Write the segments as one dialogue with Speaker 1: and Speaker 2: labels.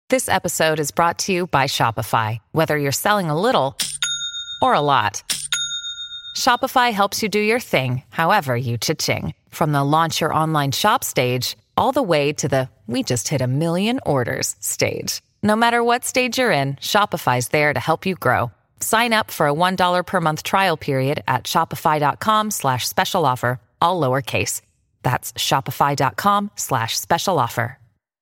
Speaker 1: This episode is brought to you by Shopify. Whether you're selling a little or a lot, Shopify helps you do your thing, however you cha-ching. From the launch your online shop stage, all the way to the we just hit 1 million orders stage. No matter what stage you're in, Shopify's there to help you grow. Sign up for a $1 per month trial period at shopify.com/special offer, all lowercase. That's shopify.com/special offer.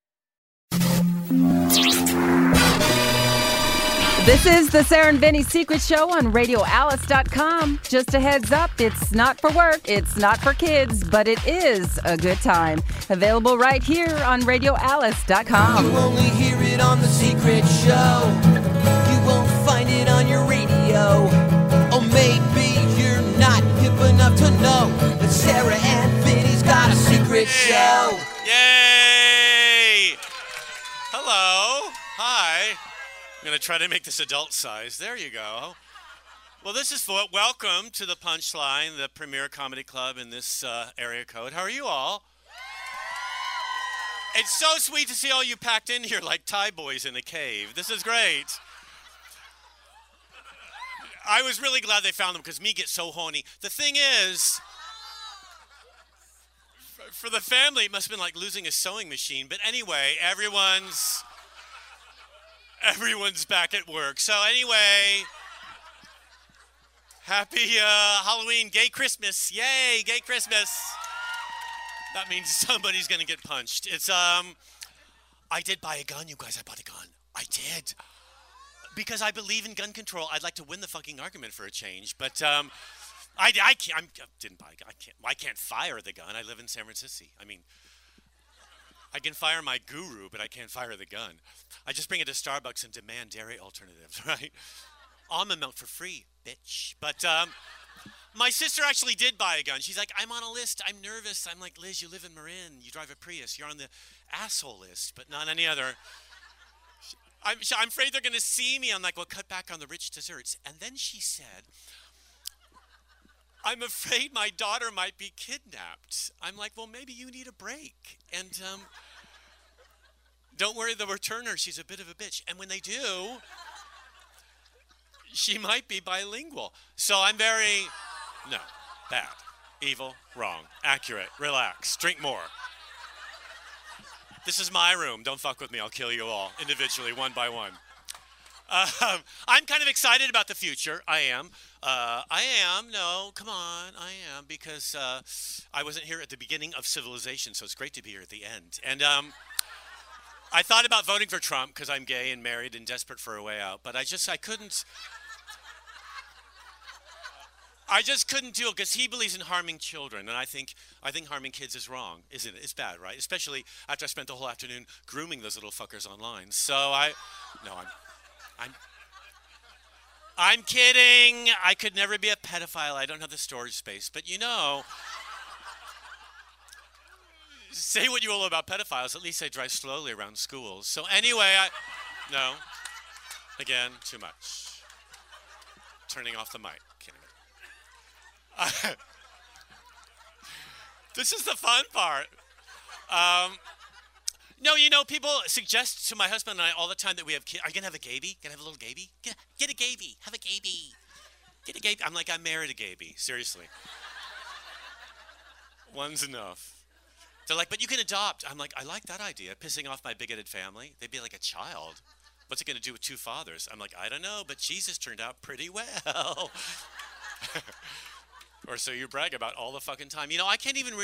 Speaker 2: This is the Sarah and Vinny Secret Show on RadioAlice.com. Just a heads up, it's not for work, it's not for kids, but it is a good time. Available right here on RadioAlice.com.
Speaker 3: You only hear it on The Secret Show. You won't find it on your radio. Or maybe you're not hip enough to know that Sarah and Vinny's got a secret show.
Speaker 4: Yay! Hello. Hi. I'm going to try to make this adult size. There you go. Well, this is for welcome to the Punchline, the premier comedy club in this area code. How are you all? It's so sweet to see all you packed in here like Thai boys in a cave. This is great. I was really glad they found them because me gets so horny. The thing is, for the family, it must have been like losing a sewing machine. But anyway, everyone's back at work. So anyway, happy Halloween, gay Christmas. Yay, gay Christmas. That means somebody's going to get punched. It's, I did buy a gun, you guys. I bought a gun. I did. Because I believe in gun control. I'd like to win the fucking argument for a change. But I didn't buy a gun. I can't fire the gun. I live in San Francisco. I mean, I can fire my guru, but I can't fire the gun. I just bring it to Starbucks and demand dairy alternatives, right? Almond milk for free, bitch. But my sister actually did buy a gun. She's like, I'm on a list. I'm nervous. I'm like, Liz, you live in Marin. You drive a Prius. You're on the asshole list, but not any other. I'm afraid they're going to see me. I'm like, well, cut back on the rich desserts. And then she said, I'm afraid my daughter might be kidnapped. I'm like, well, maybe you need a break. And don't worry, they'll return her. She's a bit of a bitch. And when they do, she might be bilingual. So I'm very, no, bad, evil, wrong, accurate, relax, drink more. This is my room. Don't fuck with me. I'll kill you all individually, one by one. I'm kind of excited about the future. I am. No, come on. I am, because I wasn't here at the beginning of civilization, so it's great to be here at the end. And I thought about voting for Trump because I'm gay and married and desperate for a way out, but I couldn't. I just couldn't do it because he believes in harming children, and I think harming kids is wrong, isn't it? It's bad, right? Especially after I spent the whole afternoon grooming those little fuckers online. So I'm kidding. I could never be a pedophile. I don't have the storage space. But say what you will about pedophiles. At least they drive slowly around schools. So anyway, no. Again, too much. Turning off the mic. Kidding. This is the fun part. No, people suggest to my husband and I all the time that we have kids. Are you going to have a gaby? Going to have a little gaby? Get a gaby. Have a gaby. Get a gaby. I'm like, I married a gaby. Seriously. One's enough. They're like, but you can adopt. I'm like, I like that idea. Pissing off my bigoted family. They'd be like a child. What's it going to do with two fathers? I'm like, I don't know, but Jesus turned out pretty well. Or so you brag about all the fucking time. I can't even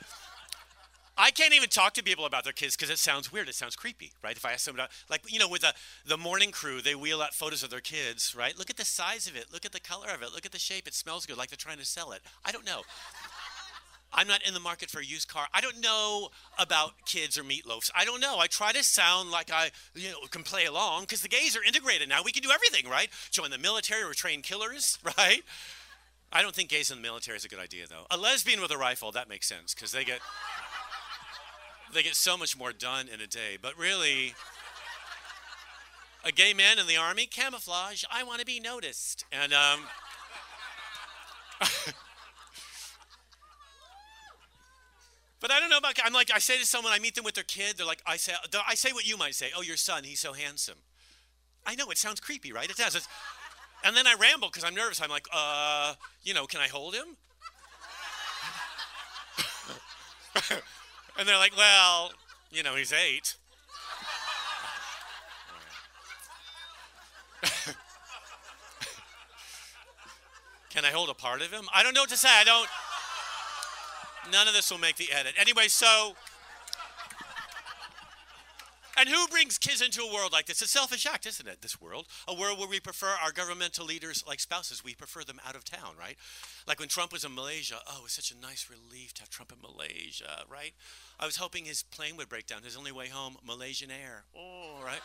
Speaker 4: talk to people about their kids because it sounds weird. It sounds creepy, right? If I ask someone about, with the morning crew, they wheel out photos of their kids, right? Look at the size of it. Look at the color of it. Look at the shape. It smells good, like they're trying to sell it. I don't know. I'm not in the market for a used car. I don't know about kids or meatloafs. I don't know. I try to sound like I can play along because the gays are integrated now. We can do everything, right? Join the military or train killers, right? I don't think gays in the military is a good idea, though. A lesbian with a rifle, that makes sense, because they get so much more done in a day. But really, a gay man in the army, camouflage, I want to be noticed. And But I don't know about, I'm like, I say to someone, I meet them with their kid, they're like, I say what you might say. Oh, your son, he's so handsome. I know, it sounds creepy, right? It does. And then I ramble because I'm nervous. I'm like, can I hold him? And they're like, well, he's 8. Can I hold a part of him? I don't know what to say. None of this will make the edit. Anyway, and who brings kids into a world like this? It's a selfish act, isn't it, this world? A world where we prefer our governmental leaders like spouses. We prefer them out of town, right? Like when Trump was in Malaysia. Oh, it was such a nice relief to have Trump in Malaysia, right? I was hoping his plane would break down. His only way home, Malaysian Air. Oh, right?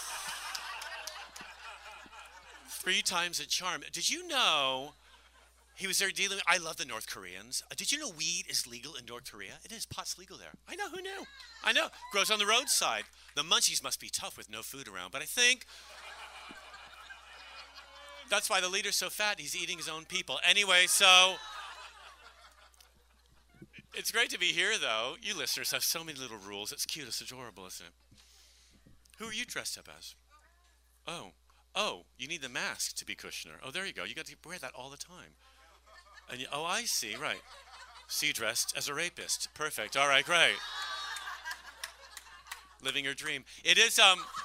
Speaker 4: 3 times a charm. Did you know he was there dealing? I love the North Koreans. Did you know weed is legal in North Korea? It is. Pot's legal there. I know. Who knew? I know. Grows on the roadside. The munchies must be tough with no food around. But I think that's why the leader's so fat. He's eating his own people. Anyway, so it's great to be here, though. You listeners have so many little rules. It's cute. It's adorable, isn't it? Who are you dressed up as? Oh, you need the mask to be Kushner. Oh, there you go. You got to wear that all the time. And I see, right. See, dressed as a rapist. Perfect. All right, great. Living your dream. It is,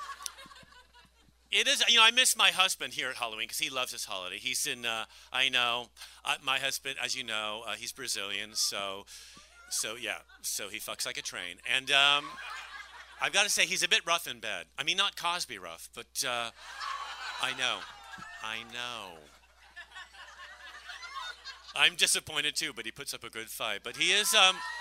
Speaker 4: I miss my husband here at Halloween because he loves this holiday. He's in, my husband, as you know, he's Brazilian, so he fucks like a train. And I've got to say, he's a bit rough in bed. I mean, not Cosby rough, but I know. I'm disappointed too, but he puts up a good fight. But he is,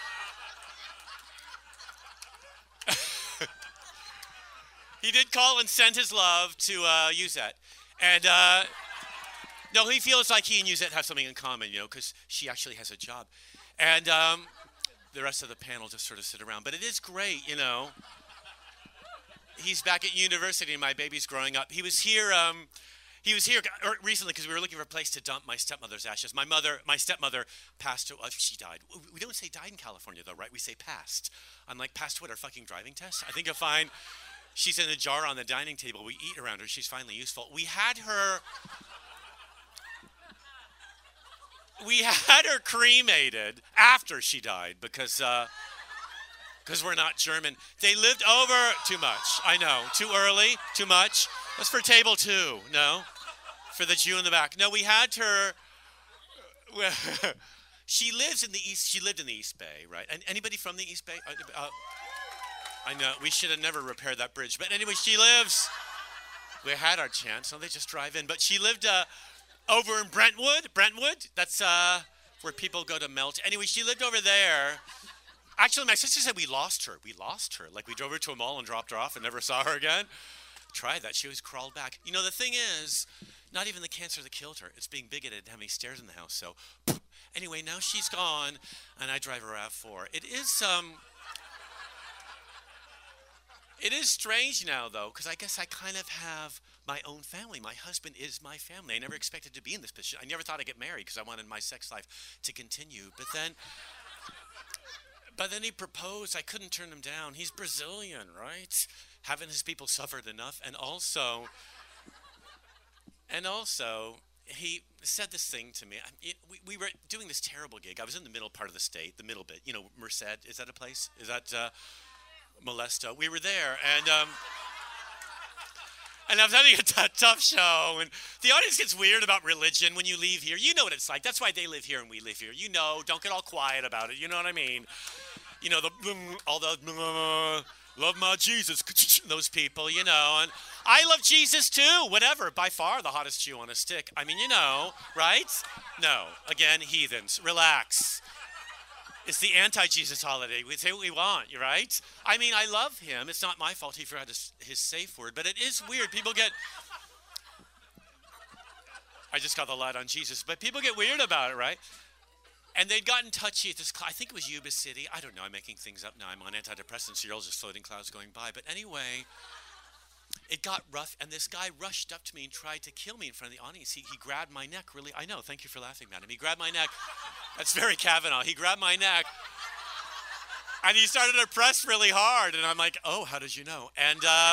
Speaker 4: he did call and send his love to Yuzette. And, no, he feels like he and Yuzette have something in common, because she actually has a job. And the rest of the panel just sort of sit around. But it is great, He's back at university and my baby's growing up. He was here recently because we were looking for a place to dump my stepmother's ashes. My stepmother passed. She died. We don't say died in California though, right? We say passed. I'm like, passed what, her fucking driving test? I think you'll find she's in a jar on the dining table. We eat around her. She's finally useful. We had her cremated after she died because we're not German. They lived over too much. I know. Too early. Too much. That's for table 2. No? For the Jew in the back. No, we had her. She lived in the East Bay, right? And anybody from the East Bay? I know. We should have never repaired that bridge. But anyway, she lives. We had our chance. So they just drive in. But she lived over in Brentwood. That's where people go to melt. Anyway, she lived over there. Actually, my sister said we lost her. Like, we drove her to a mall and dropped her off and never saw her again. Tried that. She always crawled back. The thing is, not even the cancer that killed her. It's being bigoted and having stairs in the house. So, anyway, now she's gone, and I drive her RAV4. It is strange now, though, because I guess I kind of have my own family. My husband is my family. I never expected to be in this position. I never thought I'd get married because I wanted my sex life to continue. But then he proposed. I couldn't turn him down. He's Brazilian, right? Haven't his people suffered enough? And also, he said this thing to me. We were doing this terrible gig. I was in the middle part of the state, the middle bit. Merced. Is that a place? Is that Molesto? We were there, and I was having a tough show. And the audience gets weird about religion when you leave here. You know what it's like. That's why they live here and we live here. Don't get all quiet about it. You know what I mean? Love my Jesus, those people, and I love Jesus too, whatever, by far the hottest Jew on a stick. I mean, right? No, again, heathens, relax. It's the anti-Jesus holiday. We say what we want, right? I mean, I love him. It's not my fault he forgot his safe word, but it is weird. People get... I just got the light on Jesus, but people get weird about it, right? And they'd gotten touchy at this, I think it was Yuba City. I don't know, I'm making things up now. I'm on antidepressants, so you're all just floating clouds going by. But anyway, it got rough, and this guy rushed up to me and tried to kill me in front of the audience. He grabbed my neck, really. I know, thank you for laughing, madam. He grabbed my neck. That's very Kavanaugh. He grabbed my neck. And he started to press really hard, and I'm like, oh, how did you know? And, yeah.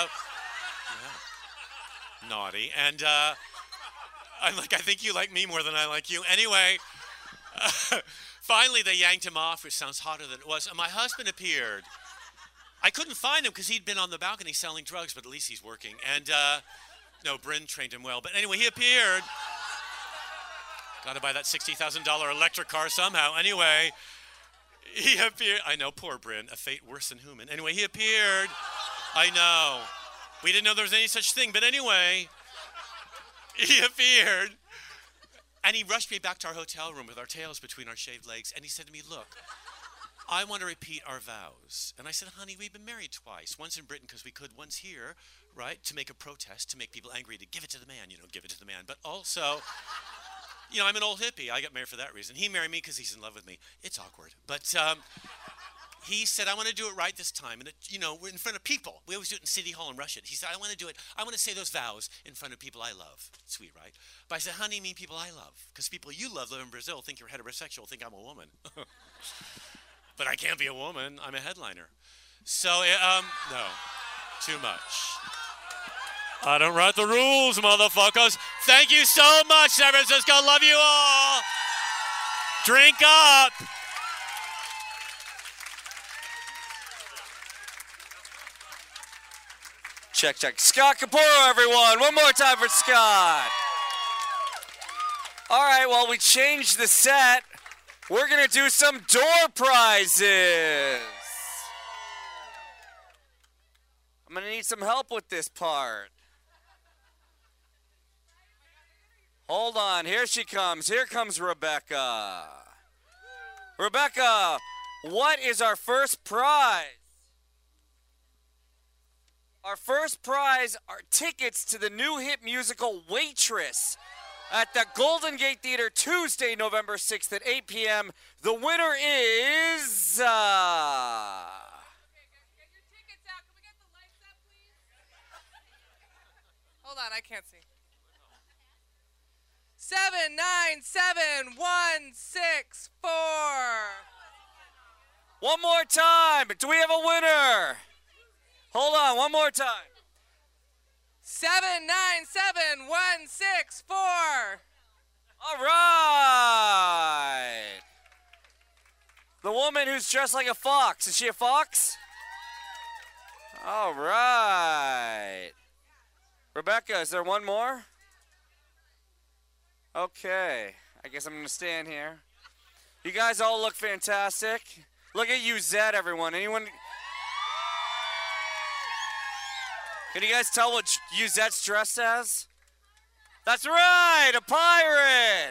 Speaker 4: Naughty. And I'm like, I think you like me more than I like you. Anyway, finally they yanked him off, which sounds hotter than it was, and my husband appeared. I couldn't find him because he'd been on the balcony selling drugs, but at least he's working. And, no, Bryn trained him well. But anyway, he appeared. Got to buy that $60,000 electric car somehow. Anyway, he appeared. I know, poor Bryn, a fate worse than human. Anyway, he appeared. I know. We didn't know there was any such thing. But anyway, he appeared. And he rushed me back to our hotel room with our tails between our shaved legs. And he said to me, look, I want to repeat our vows. And I said, honey, we've been married twice. Once in Britain because we could, once here, right, to make a protest, to make people angry, to give it to the man, give it to the man. But also, I'm an old hippie. I got married for that reason. He married me because he's in love with me. It's awkward. But he said, I want to do it right this time. And, we're in front of people. We always do it in City Hall and rush it. He said, I want to do it. I want to say those vows in front of people I love. Sweet, right? But I said, honey, you mean people I love. Because people you love live in Brazil, think you're heterosexual, think I'm a woman. But I can't be a woman. I'm a headliner. So, no, too much. I don't write the rules, motherfuckers. Thank you so much, San Francisco. Love you all. Drink up.
Speaker 5: Check. Scott Caporo, everyone. One more time for Scott. All right, well, we changed the set. We're going to do some door prizes. I'm going to need some help with this part. Hold on. Here she comes. Here comes Rebecca. Rebecca, what is our first prize? Our first prize are tickets to the new hit musical Waitress at the Golden Gate Theater Tuesday, November 6th at 8 p.m. The winner is...
Speaker 6: Get your tickets out. Can we get the lights up, please? Hold on, I can't see. 797164.
Speaker 5: One more time. Do we have a winner? Hold on, one more time.
Speaker 6: 797164.
Speaker 5: All right. The woman who's dressed like a fox. Is she a fox? All right. Rebecca, is there one more? Okay. I guess I'm going to stand here. You guys all look fantastic. Look at you, Zed, everyone. Anyone... Can you guys tell what Yuzette's dressed as? That's right, a pirate!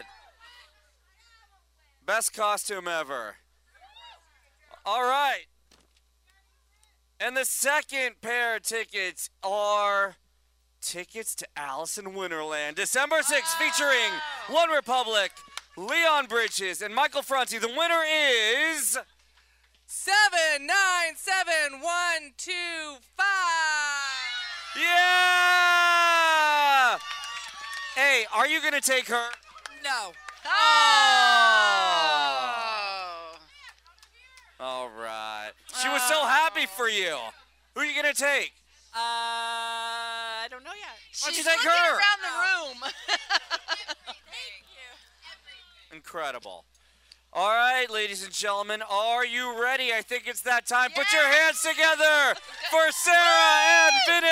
Speaker 5: Best costume ever. All right. And the second pair of tickets are tickets to Alice in Winterland. December 6th, featuring One Republic, Leon Bridges, and Michael Franti. The winner is...
Speaker 6: 797125.
Speaker 5: Yeah! Hey, are you going to take her?
Speaker 6: No.
Speaker 5: Oh! All right. She was so happy for you. Who are you going to take?
Speaker 6: I don't know yet.
Speaker 5: Why don't you
Speaker 6: She's
Speaker 5: take
Speaker 6: looking
Speaker 5: her?
Speaker 6: around the room. Thank you.
Speaker 5: Incredible. All right, ladies and gentlemen, are you ready? I think it's that time. Put your hands together for Sarah and Vinny.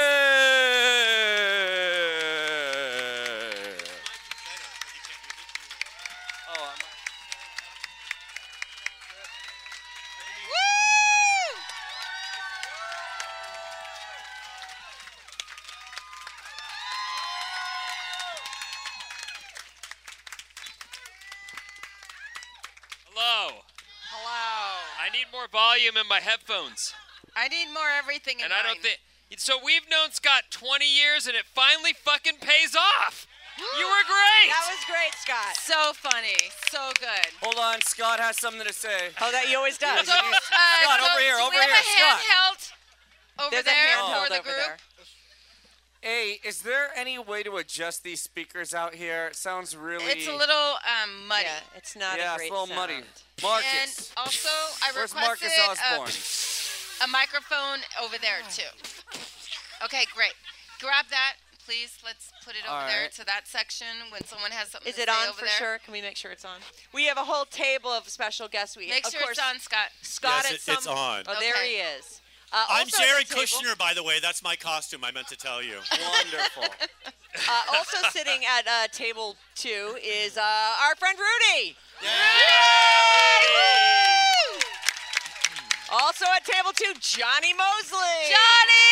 Speaker 7: I need more volume in my headphones.
Speaker 6: I need more everything in
Speaker 7: And I don't think... So we've known Scott 20 years, and it finally fucking pays off. You were great.
Speaker 6: That was great, Scott. So funny. So good.
Speaker 5: Hold on, Scott has something to say.
Speaker 6: Oh, that he always does.
Speaker 5: Scott, over here,
Speaker 6: do we have a
Speaker 5: Scott.
Speaker 6: handheld over
Speaker 5: There's
Speaker 6: there
Speaker 5: a handheld
Speaker 6: for the
Speaker 5: over
Speaker 6: group?
Speaker 5: there. A, is there any way to adjust these speakers out here? It sounds really...
Speaker 6: It's a little muddy.
Speaker 8: Yeah, it's not
Speaker 5: yeah,
Speaker 8: a great
Speaker 5: it's a little
Speaker 8: sound.
Speaker 5: muddy. Marcus.
Speaker 6: And also, I
Speaker 5: Where's
Speaker 6: requested
Speaker 5: Marcus Osborne?
Speaker 6: a microphone over there, too. Okay, great. Grab that, please. Let's put it over there
Speaker 5: right.
Speaker 6: to that section when someone has something
Speaker 8: Is
Speaker 6: to
Speaker 8: it
Speaker 6: say
Speaker 8: on
Speaker 6: over
Speaker 8: for
Speaker 6: there.
Speaker 8: sure? Can we make sure it's on? We have a whole table of special guests.
Speaker 6: Make
Speaker 8: of
Speaker 6: sure
Speaker 8: course,
Speaker 6: it's on, Scott.
Speaker 8: Scott
Speaker 4: Yes,
Speaker 8: at
Speaker 4: it's
Speaker 8: some...
Speaker 4: on.
Speaker 8: Oh, there
Speaker 6: Okay.
Speaker 8: he is.
Speaker 4: I'm
Speaker 8: Also at
Speaker 4: Jared
Speaker 8: the table-
Speaker 4: Kushner, by the way. That's my costume, I meant to tell you.
Speaker 5: Wonderful.
Speaker 8: Also sitting at table 2 is our friend Rudy. Also at table 2, Johnny Mosley.
Speaker 6: Johnny!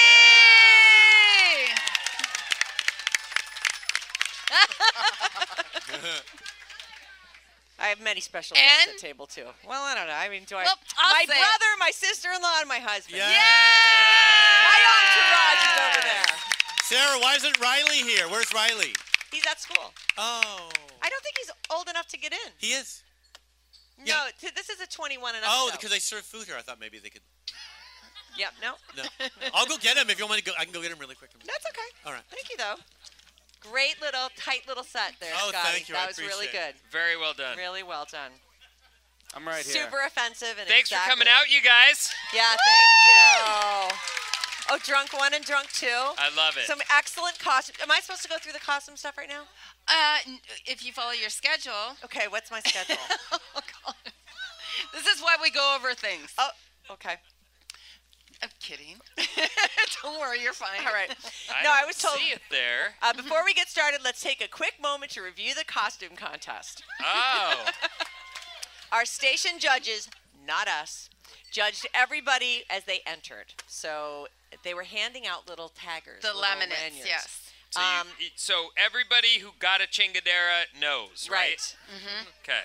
Speaker 8: I have many special guests
Speaker 6: And?
Speaker 8: at table 2. Well, I don't know. I mean, do I?
Speaker 6: Well, I'll
Speaker 8: my
Speaker 6: say it.
Speaker 8: brother, my sister-in-law, and my husband.
Speaker 4: Yeah.
Speaker 8: My entourage is over there.
Speaker 4: Sarah, why isn't Riley here? Where's Riley?
Speaker 8: He's at school.
Speaker 4: Oh.
Speaker 8: I don't think he's old enough to get in.
Speaker 4: He is.
Speaker 8: No, this is a 21 and up
Speaker 4: Oh,
Speaker 8: show.
Speaker 4: because they serve food here. I thought maybe they could.
Speaker 8: Yep, no.
Speaker 4: No. I'll go get him if you want me to go. I can go get him really quick.
Speaker 8: That's okay.
Speaker 4: All right.
Speaker 8: Thank you, though. Great little, tight little set there,
Speaker 4: Oh,
Speaker 8: Scotty.
Speaker 4: thank you.
Speaker 8: That
Speaker 4: I
Speaker 8: was really
Speaker 4: appreciate
Speaker 8: good.
Speaker 7: Very well done.
Speaker 8: Really well done.
Speaker 5: I'm right here.
Speaker 8: Super offensive and
Speaker 7: Thanks
Speaker 8: exactly.
Speaker 7: for coming out, you guys.
Speaker 8: Yeah, thank you. Oh, drunk 1 and drunk 2.
Speaker 7: I love it.
Speaker 8: Some excellent costumes. Am I supposed to go through the costume stuff right now?
Speaker 6: If you follow your schedule.
Speaker 8: Okay, what's my schedule?
Speaker 6: Oh, God. This is why we go over things.
Speaker 8: Oh, okay.
Speaker 6: I'm kidding. Don't worry, you're fine.
Speaker 8: All right.
Speaker 7: I
Speaker 8: No, I
Speaker 7: don't
Speaker 8: was told.
Speaker 7: see it there.
Speaker 8: Before we get started, let's take a quick moment to review the costume contest.
Speaker 7: Oh.
Speaker 8: Our station judges, not us, judged everybody as they entered. So they were handing out little taggers.
Speaker 6: The
Speaker 8: little
Speaker 6: laminates,
Speaker 8: lanyards.
Speaker 6: yes.
Speaker 7: So, so everybody who got a Chingadera knows, right?
Speaker 8: Right.
Speaker 7: Okay.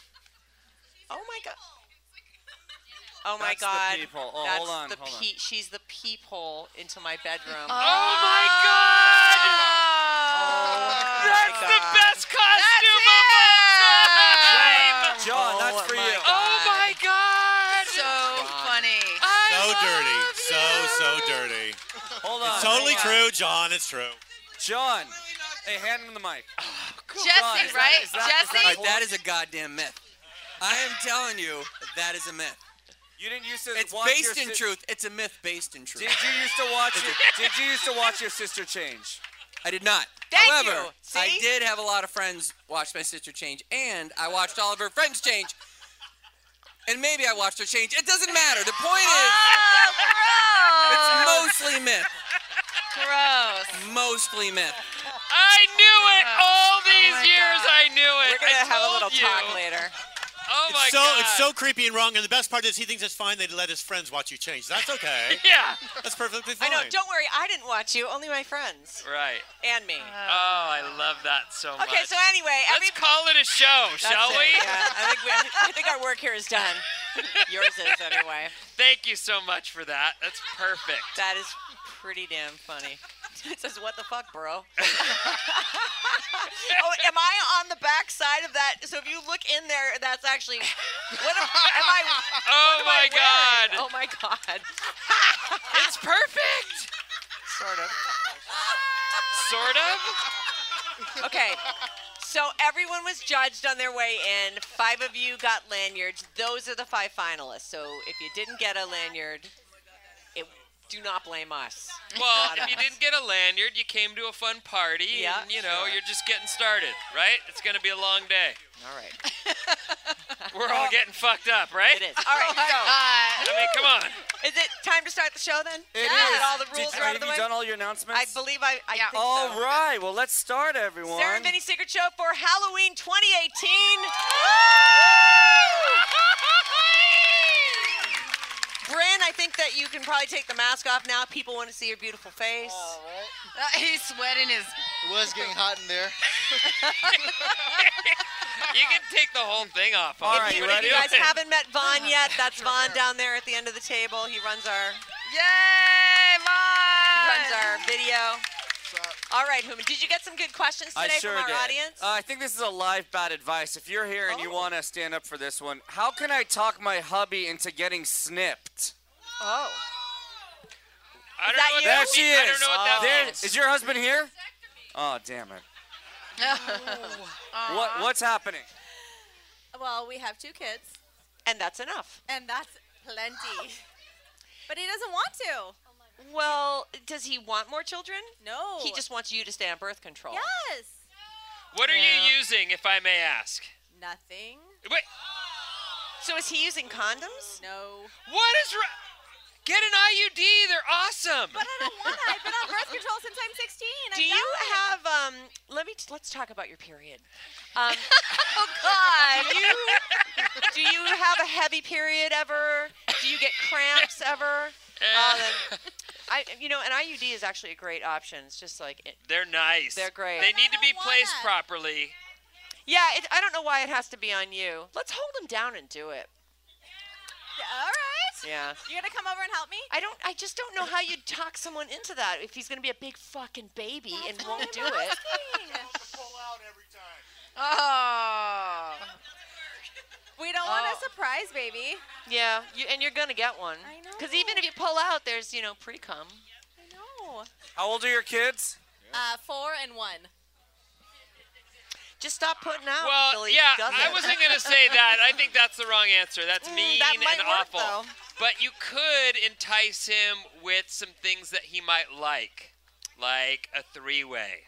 Speaker 8: Oh my God. Oh my
Speaker 5: That's the
Speaker 8: God.
Speaker 5: peephole. Oh,
Speaker 8: That's
Speaker 5: hold on,
Speaker 8: the
Speaker 5: hold on.
Speaker 8: She's the peephole into my bedroom.
Speaker 7: Oh my God! That's the best costume of all time!
Speaker 5: John, that's for you.
Speaker 7: Oh my God!
Speaker 6: So funny.
Speaker 4: So dirty. So dirty.
Speaker 5: Hold on.
Speaker 4: It's totally
Speaker 5: hold on.
Speaker 4: true, John. It's true.
Speaker 5: John, hey, hand him the mic.
Speaker 6: Jesse,
Speaker 5: is that-
Speaker 6: right?
Speaker 5: is that- is
Speaker 6: Jesse?
Speaker 5: that-
Speaker 9: That is a goddamn myth. I am telling you, that is a myth.
Speaker 5: You didn't used to
Speaker 9: It's
Speaker 5: watch
Speaker 9: based
Speaker 5: your
Speaker 9: in truth. It's a myth based in truth.
Speaker 5: Did you used to watch Did you used to watch your sister change?
Speaker 9: I did not.
Speaker 8: Thank
Speaker 9: However,
Speaker 8: you. See?
Speaker 9: I did have a lot of friends watch my sister change, and I watched all of her friends change. And maybe I watched her change. It doesn't matter. The point is, it's mostly myth.
Speaker 6: Gross.
Speaker 9: Mostly myth.
Speaker 7: I knew it! All these
Speaker 6: my
Speaker 7: years
Speaker 6: God.
Speaker 7: I knew it.
Speaker 8: We're going
Speaker 7: I
Speaker 8: to have a
Speaker 7: told
Speaker 8: little
Speaker 7: you.
Speaker 8: talk later.
Speaker 7: Oh my God.
Speaker 4: It's so creepy and wrong, and the best part is he thinks it's fine they'd let his friends watch you change. That's okay.
Speaker 7: Yeah.
Speaker 4: That's perfectly
Speaker 8: I
Speaker 4: fine.
Speaker 8: know. Don't worry. I didn't watch you. Only my friends.
Speaker 7: Right.
Speaker 8: And me.
Speaker 7: Oh, I love that so much.
Speaker 8: Okay, so anyway.
Speaker 7: Let's call it a show,
Speaker 8: That's
Speaker 7: shall
Speaker 8: it,
Speaker 7: we?
Speaker 8: Yeah, I think our work here is done. Yours is, anyway.
Speaker 7: Thank you so much for that. That's perfect.
Speaker 8: That is pretty damn funny. It says, what the fuck, bro? Oh, am I on the back side of that? So if you look in there, that's actually, what am I?
Speaker 7: Oh
Speaker 8: what am I
Speaker 7: my God.
Speaker 8: wearing? Oh my God.
Speaker 7: It's perfect.
Speaker 8: Sort of.
Speaker 7: Sort of.
Speaker 8: Okay. So everyone was judged on their way in. 5 of you got lanyards. Those are the 5 finalists. So if you didn't get a lanyard, do not blame us.
Speaker 7: Well,
Speaker 8: Not
Speaker 7: if you
Speaker 8: us.
Speaker 7: didn't get a lanyard, you came to a fun party,
Speaker 8: Yeah,
Speaker 7: and, you know,
Speaker 8: sure.
Speaker 7: you're just getting started, right? It's going to be a long day.
Speaker 8: All right.
Speaker 7: We're all getting fucked up, right?
Speaker 8: It is. All right.
Speaker 7: I mean, come on.
Speaker 8: Is it time to start the show then?
Speaker 5: It
Speaker 8: That
Speaker 5: is.
Speaker 8: all the rules are out of the
Speaker 5: Have
Speaker 8: way?
Speaker 5: you done all your announcements?
Speaker 8: I believe I
Speaker 6: Yeah.
Speaker 8: think
Speaker 5: All
Speaker 8: so.
Speaker 5: right. Well, let's start, everyone.
Speaker 8: Sarah and Vinny's Secret Show for Halloween 2018. Bryn, I think that you can probably take the mask off now. People want to see your beautiful face.
Speaker 6: He's sweating his.
Speaker 10: It was getting hot in there.
Speaker 7: You can take the whole thing off.
Speaker 5: All
Speaker 8: If
Speaker 5: right,
Speaker 8: you,
Speaker 5: you
Speaker 8: if
Speaker 5: ready?
Speaker 8: you guys haven't met Vaughn yet, that's Vaughn down there at the end of the table. He runs our video. All right, Hooman, did you get some good questions
Speaker 5: I
Speaker 8: today
Speaker 5: sure
Speaker 8: from our
Speaker 5: did.
Speaker 8: audience?
Speaker 5: I think this is a live bad advice. If you're here and you want to stand up for this one, how can I talk my hubby into getting snipped?
Speaker 8: Oh.
Speaker 7: I don't
Speaker 8: that
Speaker 7: know what
Speaker 8: you?
Speaker 7: that
Speaker 5: There she
Speaker 7: means. I
Speaker 5: is.
Speaker 7: don't know what that
Speaker 5: There,
Speaker 7: means.
Speaker 5: Is your husband here? Oh, damn it. What's happening?
Speaker 11: Well, we have 2 kids,
Speaker 8: And that's enough.
Speaker 11: and that's plenty. But he doesn't want to.
Speaker 8: Well, does he want more children?
Speaker 11: No.
Speaker 8: He just wants you to stay on birth control.
Speaker 11: Yes.
Speaker 7: What are you using, if I may ask?
Speaker 11: Nothing.
Speaker 7: Wait,
Speaker 8: So is he using condoms?
Speaker 11: No.
Speaker 7: what is Get an IUD. They're awesome.
Speaker 11: But I don't want to. I've been on birth control since I'm 16.
Speaker 8: Do you have let's talk about your period.
Speaker 11: Oh God.
Speaker 8: Do you have a heavy period ever? Do you get cramps ever? Then an IUD is actually a great option. It's just like
Speaker 7: They're nice.
Speaker 8: They're great.
Speaker 7: They need to be placed
Speaker 11: wanna.
Speaker 7: properly.
Speaker 8: Yeah, I don't know why it has to be on you. Let's hold him down and do it.
Speaker 11: All right.
Speaker 8: Yeah.
Speaker 11: You gonna come over and help me?
Speaker 8: I just don't know how you'd talk someone into that if he's gonna be a big fucking baby and won't do it.
Speaker 11: Oh. We don't want a surprise baby.
Speaker 8: Yeah, and you're gonna get one.
Speaker 11: I know.
Speaker 8: Because even if you pull out, there's pre-cum.
Speaker 11: I know.
Speaker 5: How old are your kids?
Speaker 11: 4 and 1.
Speaker 8: Just stop putting out
Speaker 7: Well,
Speaker 8: until he
Speaker 7: yeah,
Speaker 8: does
Speaker 7: I
Speaker 8: it.
Speaker 7: wasn't going to say that. I think that's the wrong answer. That's mean
Speaker 8: that might
Speaker 7: and
Speaker 8: work,
Speaker 7: awful.
Speaker 8: though.
Speaker 7: But you could entice him with some things that he might like a 3-way.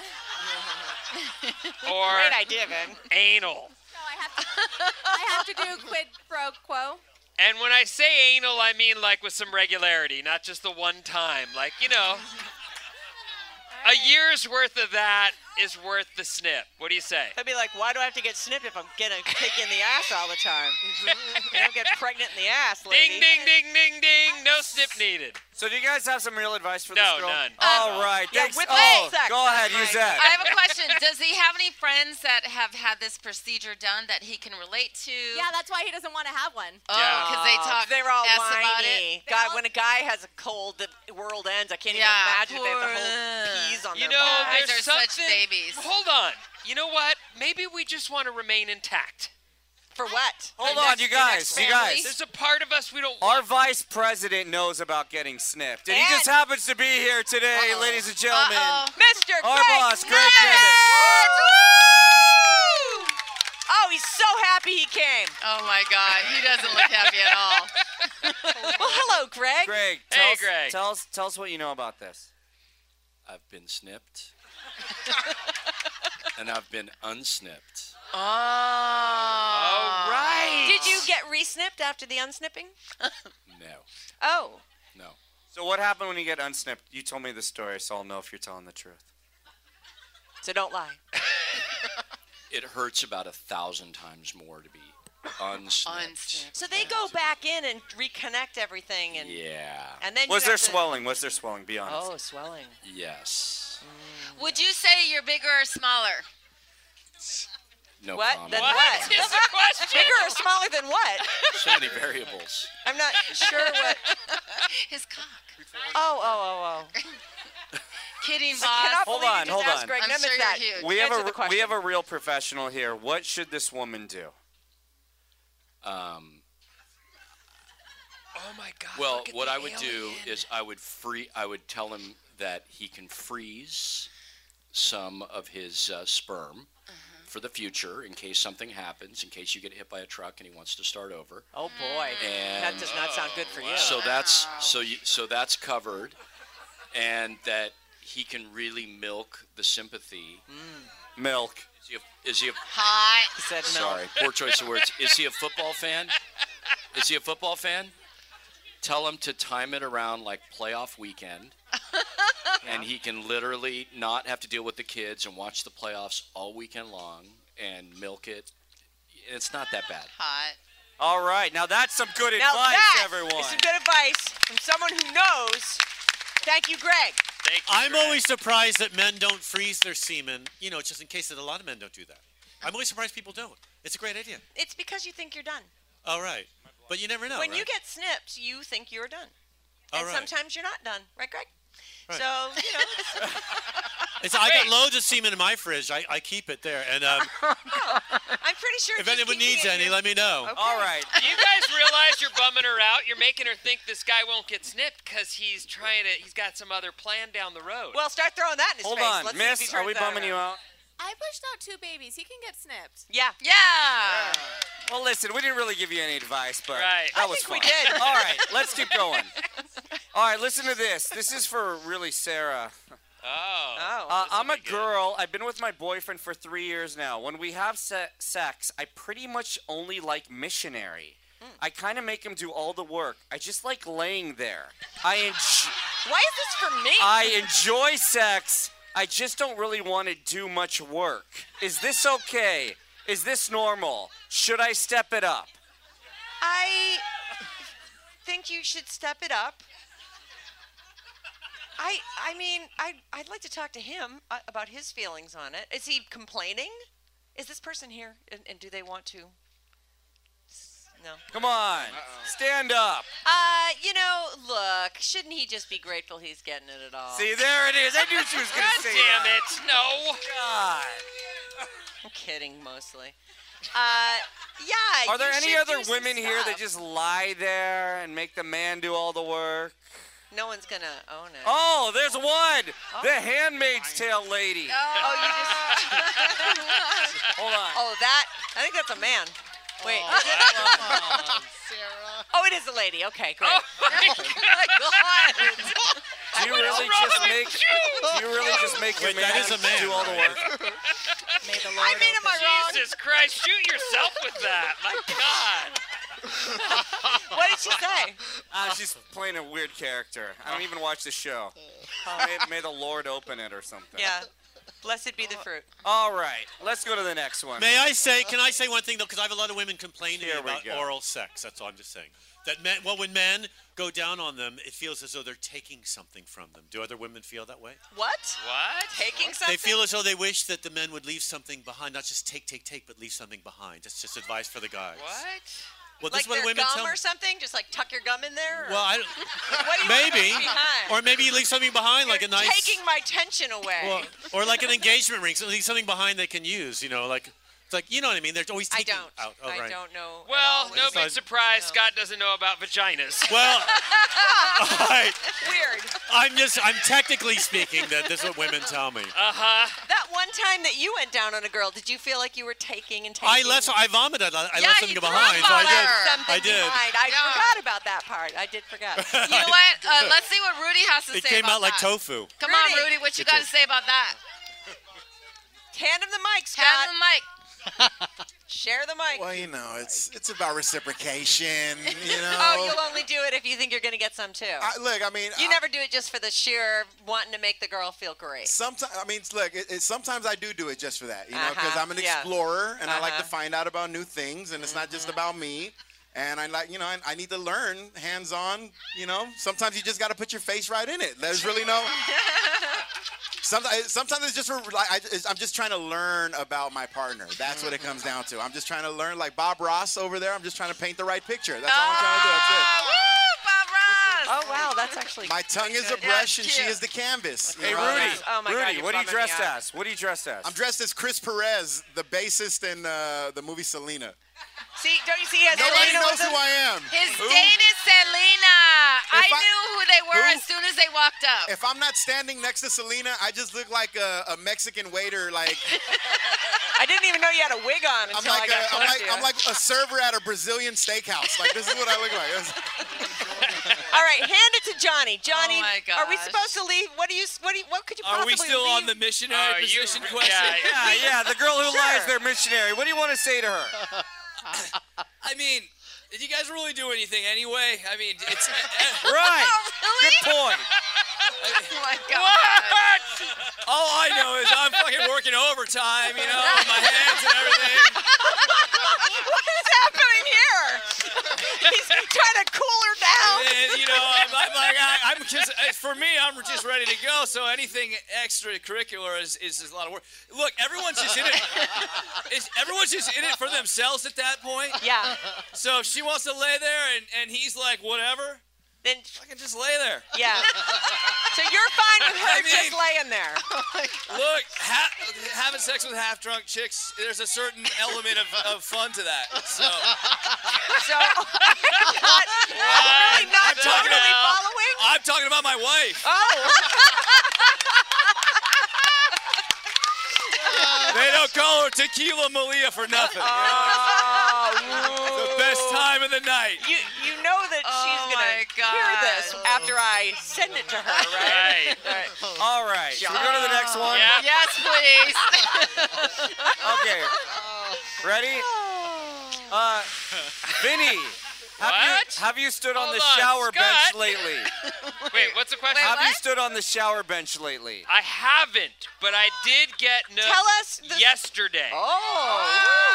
Speaker 7: Or
Speaker 8: Great idea, man.
Speaker 7: anal.
Speaker 11: So I have to do quid pro quo.
Speaker 7: And when I say anal, I mean like with some regularity, not just the one time. Like, a year's worth of that is worth the snip. What do you say?
Speaker 8: I'd be like, why do I have to get snipped if I'm getting kicked in the ass all the time? You don't get pregnant in the ass, lady.
Speaker 7: Ding, ding, ding, ding, ding. No snip needed.
Speaker 5: So do you guys have some real advice for this
Speaker 7: No,
Speaker 5: girl?
Speaker 7: none.
Speaker 5: All right.
Speaker 8: Yeah,
Speaker 5: Thanks.
Speaker 8: with sex,
Speaker 5: Go ahead.
Speaker 8: that's
Speaker 5: Use
Speaker 8: right.
Speaker 5: that.
Speaker 6: I have a question. Does he have any friends that have had this procedure done that he can relate to?
Speaker 11: Yeah, that's why he doesn't want to have one.
Speaker 6: Oh, because they talk
Speaker 8: They're all
Speaker 6: S about
Speaker 8: whiny.
Speaker 6: it.
Speaker 8: God, when a guy has a cold, the world ends. I can't even imagine if they have to hold peas on their balls.
Speaker 6: Guys
Speaker 7: there's
Speaker 6: are such
Speaker 7: something.
Speaker 6: babies.
Speaker 7: Hold on. You know what? Maybe we just want to remain intact.
Speaker 8: For what?
Speaker 5: Hold on, you guys.
Speaker 7: There's a part of us we don't
Speaker 5: Our
Speaker 7: want.
Speaker 5: vice president knows about getting snipped, and he just happens to be here today, ladies and gentlemen.
Speaker 8: Mr.
Speaker 5: Our
Speaker 8: Greg
Speaker 5: boss, Greg
Speaker 8: Nimitz!
Speaker 5: Nimitz.
Speaker 8: Oh, he's so happy he came.
Speaker 6: Oh, my God. He doesn't look happy at all.
Speaker 8: Well, hello, Greg.
Speaker 5: Greg,
Speaker 7: Hey, Greg.
Speaker 5: Tell us what you know about this.
Speaker 12: I've been snipped. And I've been unsnipped.
Speaker 6: Oh.
Speaker 7: All right.
Speaker 8: Did you get re-snipped after the unsnipping?
Speaker 12: No.
Speaker 8: Oh.
Speaker 12: No.
Speaker 5: So what happened when you get unsnipped? You told me the story, so I'll know if you're telling the truth.
Speaker 8: So don't lie.
Speaker 12: It hurts about 1,000 times more to be unsnipped.
Speaker 8: So they go back in and reconnect everything, and
Speaker 12: Yeah.
Speaker 8: and then
Speaker 5: Was
Speaker 8: you
Speaker 5: there
Speaker 8: have to-
Speaker 5: swelling? Was there swelling? Be honest.
Speaker 8: Oh, swelling.
Speaker 12: Yes.
Speaker 6: Would you say you're bigger or smaller?
Speaker 12: No
Speaker 8: What?
Speaker 12: comment.
Speaker 8: Then
Speaker 7: What
Speaker 8: what?
Speaker 7: is the question?
Speaker 8: Bigger or smaller than what?
Speaker 12: So many variables.
Speaker 8: I'm not sure what.
Speaker 6: His cock.
Speaker 8: Oh.
Speaker 6: Kidding,
Speaker 8: I
Speaker 6: boss.
Speaker 8: cannot
Speaker 5: Hold
Speaker 8: believe
Speaker 5: on,
Speaker 8: you just
Speaker 5: hold
Speaker 8: asked
Speaker 5: on.
Speaker 8: Greg
Speaker 6: I'm
Speaker 8: Nimitz
Speaker 6: sure you're
Speaker 8: that.
Speaker 6: huge.
Speaker 5: We
Speaker 8: Answer the
Speaker 5: have a
Speaker 8: question.
Speaker 5: real professional here. What should this woman do?
Speaker 7: Oh, my God.
Speaker 12: Well,
Speaker 7: look at
Speaker 12: what
Speaker 7: the
Speaker 12: I would do
Speaker 7: alien.
Speaker 12: is I would tell him that he can freeze some of his sperm for the future in case something happens, in case you get hit by a truck and he wants to start over.
Speaker 8: Oh boy,
Speaker 12: And
Speaker 8: that does not sound good for you.
Speaker 12: So that's covered, and that he can really milk the sympathy.
Speaker 5: Milk.
Speaker 12: Is he a
Speaker 6: Hot.
Speaker 8: He said no.
Speaker 12: Sorry, poor choice of words. Is he a football fan? Is he a football fan? Tell him to time it around like playoff weekend, and he can literally not have to deal with the kids and watch the playoffs all weekend long and milk it. It's not that bad.
Speaker 6: Hot.
Speaker 5: All right. Now that's some good
Speaker 8: Now
Speaker 5: advice,
Speaker 8: that
Speaker 5: everyone.
Speaker 8: is some good advice from someone who knows. Thank you, Greg.
Speaker 7: Thank you,
Speaker 13: I'm
Speaker 7: Greg.
Speaker 13: always surprised that men don't freeze their semen, just in case that a lot of men don't do that. I'm always surprised people don't. It's a great idea.
Speaker 8: It's because you think you're done.
Speaker 13: All right. But you never know,
Speaker 8: When
Speaker 13: right?
Speaker 8: you get snipped, you think you're done.
Speaker 13: All
Speaker 8: And
Speaker 13: right.
Speaker 8: sometimes you're not done. Right, Greg?
Speaker 13: Right.
Speaker 8: So,
Speaker 13: I got loads of semen in my fridge. I keep it there. And
Speaker 8: I'm pretty sure.
Speaker 13: if anyone needs any, let me know.
Speaker 8: Okay.
Speaker 5: All right.
Speaker 7: Do you guys realize you're bumming her out? You're making her think this guy won't get snipped because he's got some other plan down the road.
Speaker 8: Well, start throwing that in his
Speaker 5: Hold
Speaker 8: face.
Speaker 5: on,
Speaker 8: Let's see if he
Speaker 5: miss. Are we
Speaker 8: turns that
Speaker 5: bumming you
Speaker 8: around.
Speaker 5: out?
Speaker 11: I pushed out 2 babies. He can get snipped.
Speaker 8: Yeah.
Speaker 6: Yeah.
Speaker 5: Well, listen, we didn't really give you any advice, but
Speaker 7: Right.
Speaker 5: that
Speaker 8: I
Speaker 5: was
Speaker 8: think
Speaker 5: fun.
Speaker 8: we did.
Speaker 5: All right, let's keep going. All right, listen to this. This is for really Sarah.
Speaker 7: Oh.
Speaker 5: I'm a girl. I've been with my boyfriend for 3 years now. When we have sex, I pretty much only like missionary. I kind of make him do all the work. I just like laying there.
Speaker 8: Why is this for me?
Speaker 5: I enjoy sex. I just don't really want to do much work. Is this okay? Is this normal? Should I step it up?
Speaker 8: I think you should step it up. I mean, I'd like to talk to him about his feelings on it. Is he complaining? Is this person here, and do they want to? No.
Speaker 5: Come on, stand up.
Speaker 8: Look, shouldn't he just be grateful he's getting it at all?
Speaker 5: See, there it is. I knew she was going to say
Speaker 7: Damn
Speaker 5: that.
Speaker 7: it. No.
Speaker 5: God.
Speaker 8: I'm kidding, mostly. Yeah.
Speaker 5: Are there
Speaker 8: you
Speaker 5: any
Speaker 8: should
Speaker 5: other
Speaker 8: do some
Speaker 5: women here that
Speaker 8: stuff.
Speaker 5: just lie there and make the man do all the work?
Speaker 8: No one's gonna own it.
Speaker 5: Oh, there's one. The Handmaid's Tale lady.
Speaker 8: Oh, you just.
Speaker 5: Hold on.
Speaker 8: Oh, that. I think that's a man. Wait. Oh, it is a lady. Okay, great.
Speaker 7: Oh, my God.
Speaker 5: Do you really just make your
Speaker 13: Wait,
Speaker 5: man,
Speaker 13: that is a man,
Speaker 5: do all the
Speaker 13: right?
Speaker 5: work?
Speaker 8: May the Lord am I wrong?
Speaker 7: Jesus Christ, shoot yourself with that. My God.
Speaker 8: What did she say?
Speaker 5: She's playing a weird character. I don't even watch the show. May the Lord open it or something.
Speaker 8: Yeah. Blessed be the fruit.
Speaker 5: All right, let's go to the next one.
Speaker 13: Can I say one thing, though? Because I have a lot of women complaining
Speaker 5: Here we
Speaker 13: about
Speaker 5: go.
Speaker 13: oral sex. That's all I'm just saying. That when men go down on them, it feels as though they're taking something from them. Do other women feel that way?
Speaker 8: What? Taking something?
Speaker 13: They feel as though they wish that the men would leave something behind, not just take, but leave something behind. That's just advice for the guys.
Speaker 7: What?
Speaker 13: Well,
Speaker 8: Like
Speaker 13: this is what
Speaker 8: their
Speaker 13: women
Speaker 8: gum
Speaker 13: tell me.
Speaker 8: or something? Just like tuck your gum in there? Or?
Speaker 13: Well,
Speaker 8: What do you
Speaker 13: maybe,
Speaker 8: leave behind?
Speaker 13: or maybe you leave something behind, like a nice,
Speaker 8: Taking my tension away.
Speaker 13: or like an engagement ring, so leave something behind they can use. Like it's like, you know what I mean? They're always taking out. Oh,
Speaker 8: I
Speaker 13: right.
Speaker 8: don't know.
Speaker 7: Well, no
Speaker 13: So-
Speaker 7: big surprise. Scott doesn't know about vaginas.
Speaker 13: Well,
Speaker 8: Weird.
Speaker 13: I'm technically speaking that this is what women tell me.
Speaker 8: That one time that you went down on a girl, did you feel like you were taking and taking?
Speaker 13: I vomited. I
Speaker 8: Yeah,
Speaker 13: left something
Speaker 8: you
Speaker 13: behind,
Speaker 8: threw
Speaker 13: so I
Speaker 8: up
Speaker 13: did.
Speaker 8: something
Speaker 13: I did.
Speaker 8: behind. I forgot about that part. I did forget.
Speaker 6: You know what? Let's see what Rudy has to
Speaker 13: It
Speaker 6: say
Speaker 13: came
Speaker 6: about
Speaker 13: out like
Speaker 6: that.
Speaker 13: tofu.
Speaker 6: Come on, Rudy. What you got to say about that?
Speaker 8: Hand him the mic, Scott.
Speaker 6: Hand him the mic.
Speaker 8: Share the mic.
Speaker 14: Well, it's about reciprocation,
Speaker 8: Oh, you'll only do it if you think you're going to get some too.
Speaker 14: You
Speaker 8: never do it just for the sheer wanting to make the girl feel great.
Speaker 14: Sometimes, sometimes I do it just for that, because I'm an
Speaker 8: Yeah.
Speaker 14: explorer and I like to find out about new things, and it's not just about me. And I like, I need to learn hands-on. Sometimes you just got to put your face right in it. There's really no. Sometimes it's just I'm just trying to learn about my partner. That's what it comes down to. I'm just trying to learn, like Bob Ross over there. I'm just trying to paint the right picture. That's all I'm trying to do. That's it.
Speaker 6: Woo, Bob Ross.
Speaker 8: Oh wow, that's actually.
Speaker 14: My tongue is a brush and she is the canvas.
Speaker 5: Hey, Rudy.
Speaker 8: Oh my God,
Speaker 5: Rudy,
Speaker 8: you're
Speaker 5: what are you
Speaker 8: bumming me
Speaker 5: dressed
Speaker 8: out.
Speaker 5: as? What are you dressed as?
Speaker 14: I'm dressed as Chris Perez, the bassist in the movie Selena.
Speaker 8: See, don't you see? He has
Speaker 14: Nobody
Speaker 8: Selena
Speaker 14: knows
Speaker 8: with
Speaker 14: who
Speaker 8: him?
Speaker 14: I am.
Speaker 6: His date is Selena. I knew who they were
Speaker 14: Who?
Speaker 6: as soon as they walked up.
Speaker 14: If I'm not standing next to Selena, I just look like a Mexican waiter. Like
Speaker 8: I didn't even know you had a wig on until I got close to you.
Speaker 14: I'm like a server at a Brazilian steakhouse. Like this is what I look like.
Speaker 8: All right, hand it to Johnny. Johnny,
Speaker 6: Oh my
Speaker 8: are we
Speaker 6: gosh.
Speaker 8: supposed to leave? What could you
Speaker 9: Are
Speaker 8: possibly
Speaker 9: we still
Speaker 8: leave?
Speaker 9: on the missionary position question?
Speaker 5: Yeah, the girl who
Speaker 8: Sure.
Speaker 5: lies there, missionary. What do you want to say to her?
Speaker 9: I mean, did you guys really do anything anyway? I mean, it's
Speaker 5: Right. Good point.
Speaker 6: Oh my God.
Speaker 9: What? All I know is I'm fucking working overtime, with my hands and everything.
Speaker 8: What is happening here? He's trying to cool her down.
Speaker 9: And, I'm just, for me, I'm just ready to go. So anything extracurricular is a lot of work. Look, everyone's just in it. Everyone's just in it for themselves at that point.
Speaker 8: Yeah.
Speaker 9: So if she wants to lay there and he's like, whatever,
Speaker 8: then
Speaker 9: I can just lay there.
Speaker 8: Yeah. So you're fine with her just laying there.
Speaker 9: Look, having sex with half-drunk chicks, there's a certain element of fun to that. So
Speaker 8: I'm not totally following.
Speaker 9: I'm talking about my wife.
Speaker 8: Oh.
Speaker 9: They don't call her Tequila Malia for nothing. The best time of the night.
Speaker 8: You know that she's gonna hear this after I send it to her, right?
Speaker 5: All right. Should we go to the next one?
Speaker 6: Yeah. Yes, please.
Speaker 5: Okay. Ready? Vinny. Have you stood on the shower bench lately?
Speaker 7: Wait, what's the question?
Speaker 5: Have you stood on the shower bench lately?
Speaker 7: I haven't, but I did get
Speaker 8: Tell us
Speaker 7: yesterday.
Speaker 8: Oh.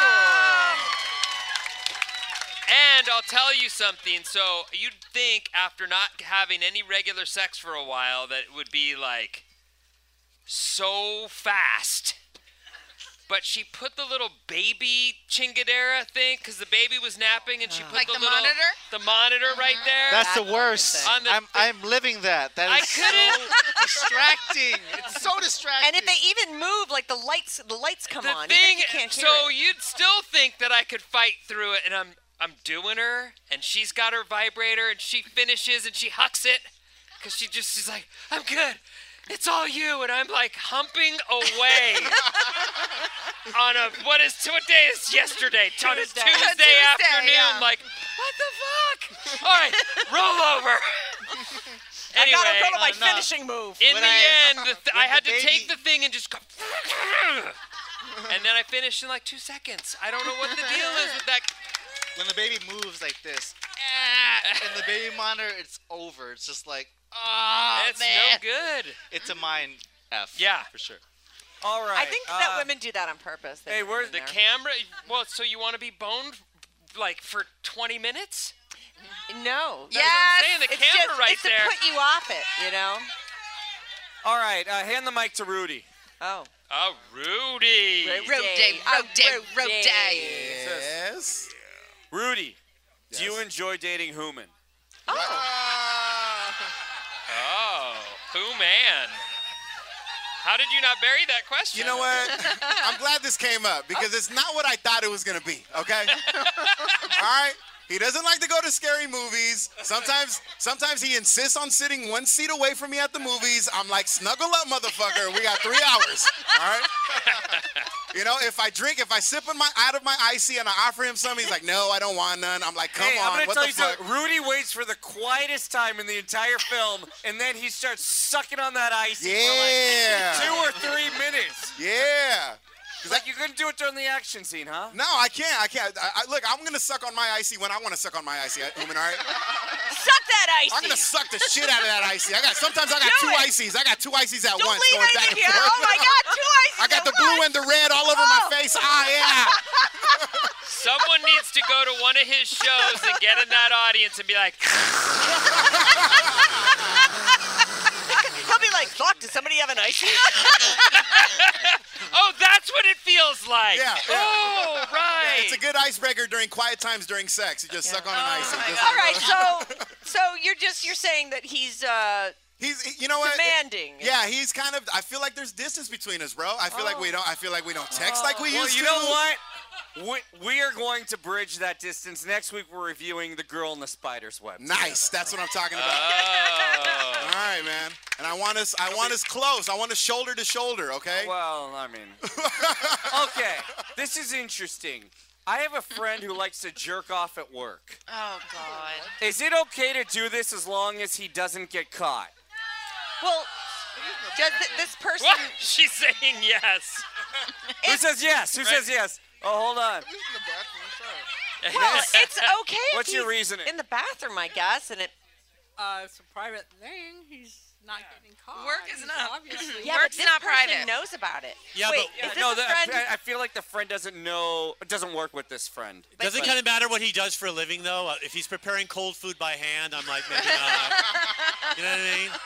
Speaker 7: And I'll tell you something. So you'd think after not having any regular sex for a while that it would be like so fast. But she put the little baby chingadera thing because the baby was napping, and she put
Speaker 6: Like
Speaker 7: the
Speaker 6: the
Speaker 7: little
Speaker 6: monitor?
Speaker 7: The monitor right there.
Speaker 10: That's the worst.
Speaker 7: On the
Speaker 10: I'm living that. That
Speaker 7: I
Speaker 10: is
Speaker 7: couldn't.
Speaker 10: so distracting. It's so distracting.
Speaker 8: And if they even move, like the lights come
Speaker 7: The
Speaker 8: on.
Speaker 7: thing,
Speaker 8: even if you can't hear
Speaker 7: so
Speaker 8: it.
Speaker 7: you'd still think that I could fight through it, and I'm doing her, and she's got her vibrator, and she finishes, and she hucks it, because she's like, I'm good. It's all you, and I'm like humping away on what day is yesterday? On a Tuesday afternoon.
Speaker 6: Yeah.
Speaker 7: Like, what the fuck? All right, roll over. Anyway,
Speaker 8: I gotta go to my finishing move.
Speaker 7: In the end, I had to take the thing and just go, and then I finished in like 2 seconds. I don't know what the deal is with that.
Speaker 10: When the baby moves like this, and the baby monitor, it's over. It's just like,
Speaker 7: It's no good.
Speaker 10: It's a mind F.
Speaker 7: Yeah.
Speaker 10: For sure.
Speaker 5: All right.
Speaker 8: I think that women do that on purpose.
Speaker 5: Hey, where's
Speaker 7: the camera? Well, so you want to be boned like for 20 minutes?
Speaker 8: No.
Speaker 7: That's what I'm saying, the
Speaker 8: it's
Speaker 7: camera
Speaker 8: just,
Speaker 7: right
Speaker 8: it's
Speaker 7: there.
Speaker 8: to put you off it, you know?
Speaker 5: All right. Hand the mic to Rudy.
Speaker 8: Oh.
Speaker 7: Oh, Rudy.
Speaker 6: Road day.
Speaker 14: Yes.
Speaker 5: Rudy, do you enjoy dating Human?
Speaker 7: Oh, who man? How did you not bury that question?
Speaker 14: You know what? I'm glad this came up because it's not what I thought it was going to be, okay? All right? He doesn't like to go to scary movies. Sometimes he insists on sitting one seat away from me at the movies. I'm like, snuggle up, motherfucker. We got 3 hours, all right? You know, if I sip out of my icy and I offer him some, he's like, no, I don't want none. I'm like, come on,
Speaker 5: I'm
Speaker 14: what
Speaker 5: gonna
Speaker 14: the
Speaker 5: tell you
Speaker 14: fuck?
Speaker 5: something. Rudy waits for the quietest time in the entire film, and then he starts sucking on that icy for like 2 or 3 minutes.
Speaker 14: Yeah.
Speaker 5: Like you couldn't do it during the action scene, huh?
Speaker 14: No, I can't. Look, I'm going to suck on my icy when I want to suck on my icy, Human, all right?
Speaker 8: Suck that icy.
Speaker 14: I'm going to suck the shit out of that icy. Sometimes I got
Speaker 8: Do
Speaker 14: 2
Speaker 8: it.
Speaker 14: ices. I got 2 ices at
Speaker 8: Don't
Speaker 14: once
Speaker 8: leave
Speaker 14: going back and
Speaker 8: anything here.
Speaker 14: forth.
Speaker 8: Oh my God, 2 ices.
Speaker 14: I got
Speaker 8: at
Speaker 14: the blue
Speaker 8: once.
Speaker 14: and the red all over my face. Yeah.
Speaker 7: Someone needs to go to one of his shows and get in that audience and be like,
Speaker 8: He'll be like, fuck, does somebody have an icy?
Speaker 7: oh, that's what it feels like.
Speaker 14: Yeah.
Speaker 7: Oh, right.
Speaker 14: Yeah, it's a good icebreaker during quiet times during sex. You just suck on an icy.
Speaker 8: All right, so you're saying that he's
Speaker 14: you know what?
Speaker 8: demanding.
Speaker 14: Yeah, he's kind of. I feel like there's distance between us, bro. I feel like we don't text like we used to.
Speaker 5: Well, you know what? We are going to bridge that distance. Next week, we're reviewing The Girl in the Spider's Web.
Speaker 14: Nice. That's what I'm talking about.
Speaker 7: Oh.
Speaker 14: All right, man. And I want us close. I want us shoulder to shoulder, okay?
Speaker 5: Well, I mean. Okay. This is interesting. I have a friend who likes to jerk off at work.
Speaker 6: Oh, God.
Speaker 5: Is it okay to do this as long as he doesn't get caught?
Speaker 8: Well, does this person...
Speaker 7: What? She's saying yes.
Speaker 5: Who says yes? Who says yes? Oh, hold on.
Speaker 8: Well, it's okay if
Speaker 5: What's your
Speaker 8: he's
Speaker 5: reasoning?
Speaker 8: in the bathroom, I guess, and it...
Speaker 15: It's a private thing. He's not getting caught.
Speaker 6: Work is not.
Speaker 15: Obviously.
Speaker 8: Yeah, but
Speaker 6: Work's
Speaker 8: this
Speaker 6: not
Speaker 8: person
Speaker 6: private.
Speaker 8: knows about it.
Speaker 13: Yeah,
Speaker 8: Wait,
Speaker 13: but-
Speaker 8: is this
Speaker 5: No,
Speaker 8: a friend?
Speaker 5: I feel like the friend doesn't know. It doesn't work with this friend.
Speaker 13: Does it kind of matter what he does for a living, though? If he's preparing cold food by hand, I'm like, maybe not. You know what I mean?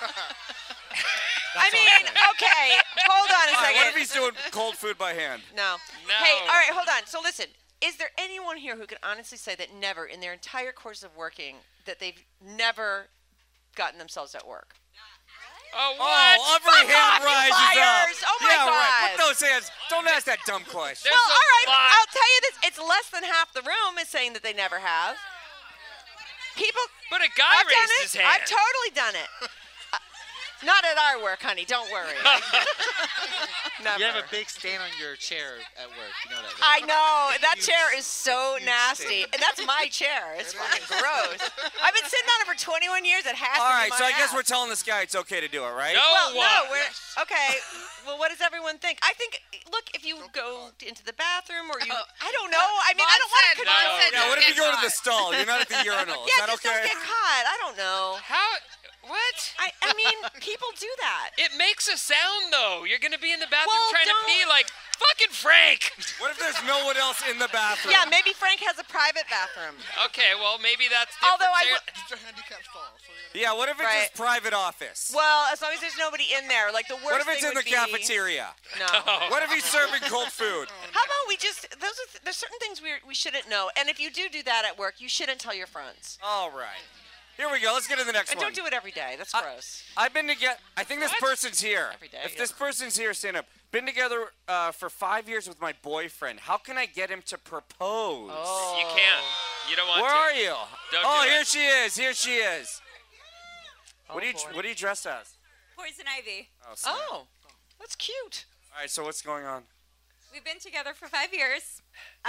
Speaker 8: Okay, hold on a
Speaker 5: All right,
Speaker 8: second.
Speaker 5: what if he's doing cold food by hand?
Speaker 8: No. Hey, all right, hold on. So listen, is there anyone here who can honestly say that never, in their entire course of working, that they've never gotten themselves at work?
Speaker 7: Oh, what?
Speaker 5: Every
Speaker 8: Fuck
Speaker 5: hand
Speaker 8: off, you
Speaker 5: rises
Speaker 8: liars.
Speaker 5: up.
Speaker 8: Oh, my
Speaker 5: yeah,
Speaker 8: God.
Speaker 5: right. Put those hands. Don't ask that dumb question.
Speaker 8: Well, all right, I'll tell you this. It's less than half the room is saying that they never have. People.
Speaker 7: But a guy
Speaker 8: I've done
Speaker 7: raised
Speaker 8: it.
Speaker 7: his hand.
Speaker 8: I've totally done it. Not at our work, honey. Don't worry. Never.
Speaker 10: You have a big stain on your chair at work. You know that,
Speaker 8: I
Speaker 10: right?
Speaker 8: know. That chair is so nasty. And that's my chair. It's fucking gross. I've been sitting on it for 21 years. It has to
Speaker 5: All
Speaker 8: be
Speaker 5: right,
Speaker 8: my
Speaker 5: so I guess
Speaker 8: ass.
Speaker 5: we're telling this guy it's okay to do it, right?
Speaker 8: Well, no, we're okay. Well, what does everyone think? I think, look, if you go into the bathroom or you, I don't know. I mean, I don't want to condone.
Speaker 5: Yeah, what if you go to the stall? You're not at the urinal. Is
Speaker 8: Yeah,
Speaker 5: that
Speaker 8: just
Speaker 5: okay?
Speaker 8: don't get caught. I don't know.
Speaker 7: How? What?
Speaker 8: I mean, people do that.
Speaker 7: It makes a sound, though. You're going to be in the bathroom
Speaker 8: Well,
Speaker 7: trying to
Speaker 8: don't-
Speaker 7: pee like fucking Frank.
Speaker 5: What if there's no one else in the bathroom?
Speaker 8: Yeah, maybe Frank has a private bathroom.
Speaker 7: Okay, well, maybe that's different.
Speaker 8: Although I
Speaker 7: there.
Speaker 8: w-
Speaker 10: It's a handicap stall.
Speaker 5: Yeah, what if it's
Speaker 8: Right.
Speaker 5: his private office?
Speaker 8: Well, as long as there's nobody in there, like the worst
Speaker 5: What if it's
Speaker 8: thing
Speaker 5: in the
Speaker 8: would be-
Speaker 5: cafeteria?
Speaker 8: No.
Speaker 5: What if he's serving cold food?
Speaker 8: How about we just there's certain things we shouldn't know, and if you do that at work, you shouldn't tell your friends.
Speaker 5: All right. Here we go. Let's get to the next
Speaker 8: And
Speaker 5: one.
Speaker 8: don't do it every day. That's gross.
Speaker 5: I've been together. I think this person's here.
Speaker 8: Every day,
Speaker 5: If
Speaker 8: yeah.
Speaker 5: this person's here, stand up. Been together for 5 years with my boyfriend. How can I get him to propose?
Speaker 7: You can't. You don't want
Speaker 5: Where
Speaker 7: to.
Speaker 5: are you?
Speaker 7: Don't
Speaker 5: Oh,
Speaker 7: do
Speaker 5: here
Speaker 7: it.
Speaker 5: she is. Here she is.
Speaker 8: Oh,
Speaker 5: What are you dressed as?
Speaker 11: Poison Ivy.
Speaker 5: Oh, sorry.
Speaker 8: Oh, that's cute.
Speaker 5: All right. So what's going on?
Speaker 11: We've been together for 5 years.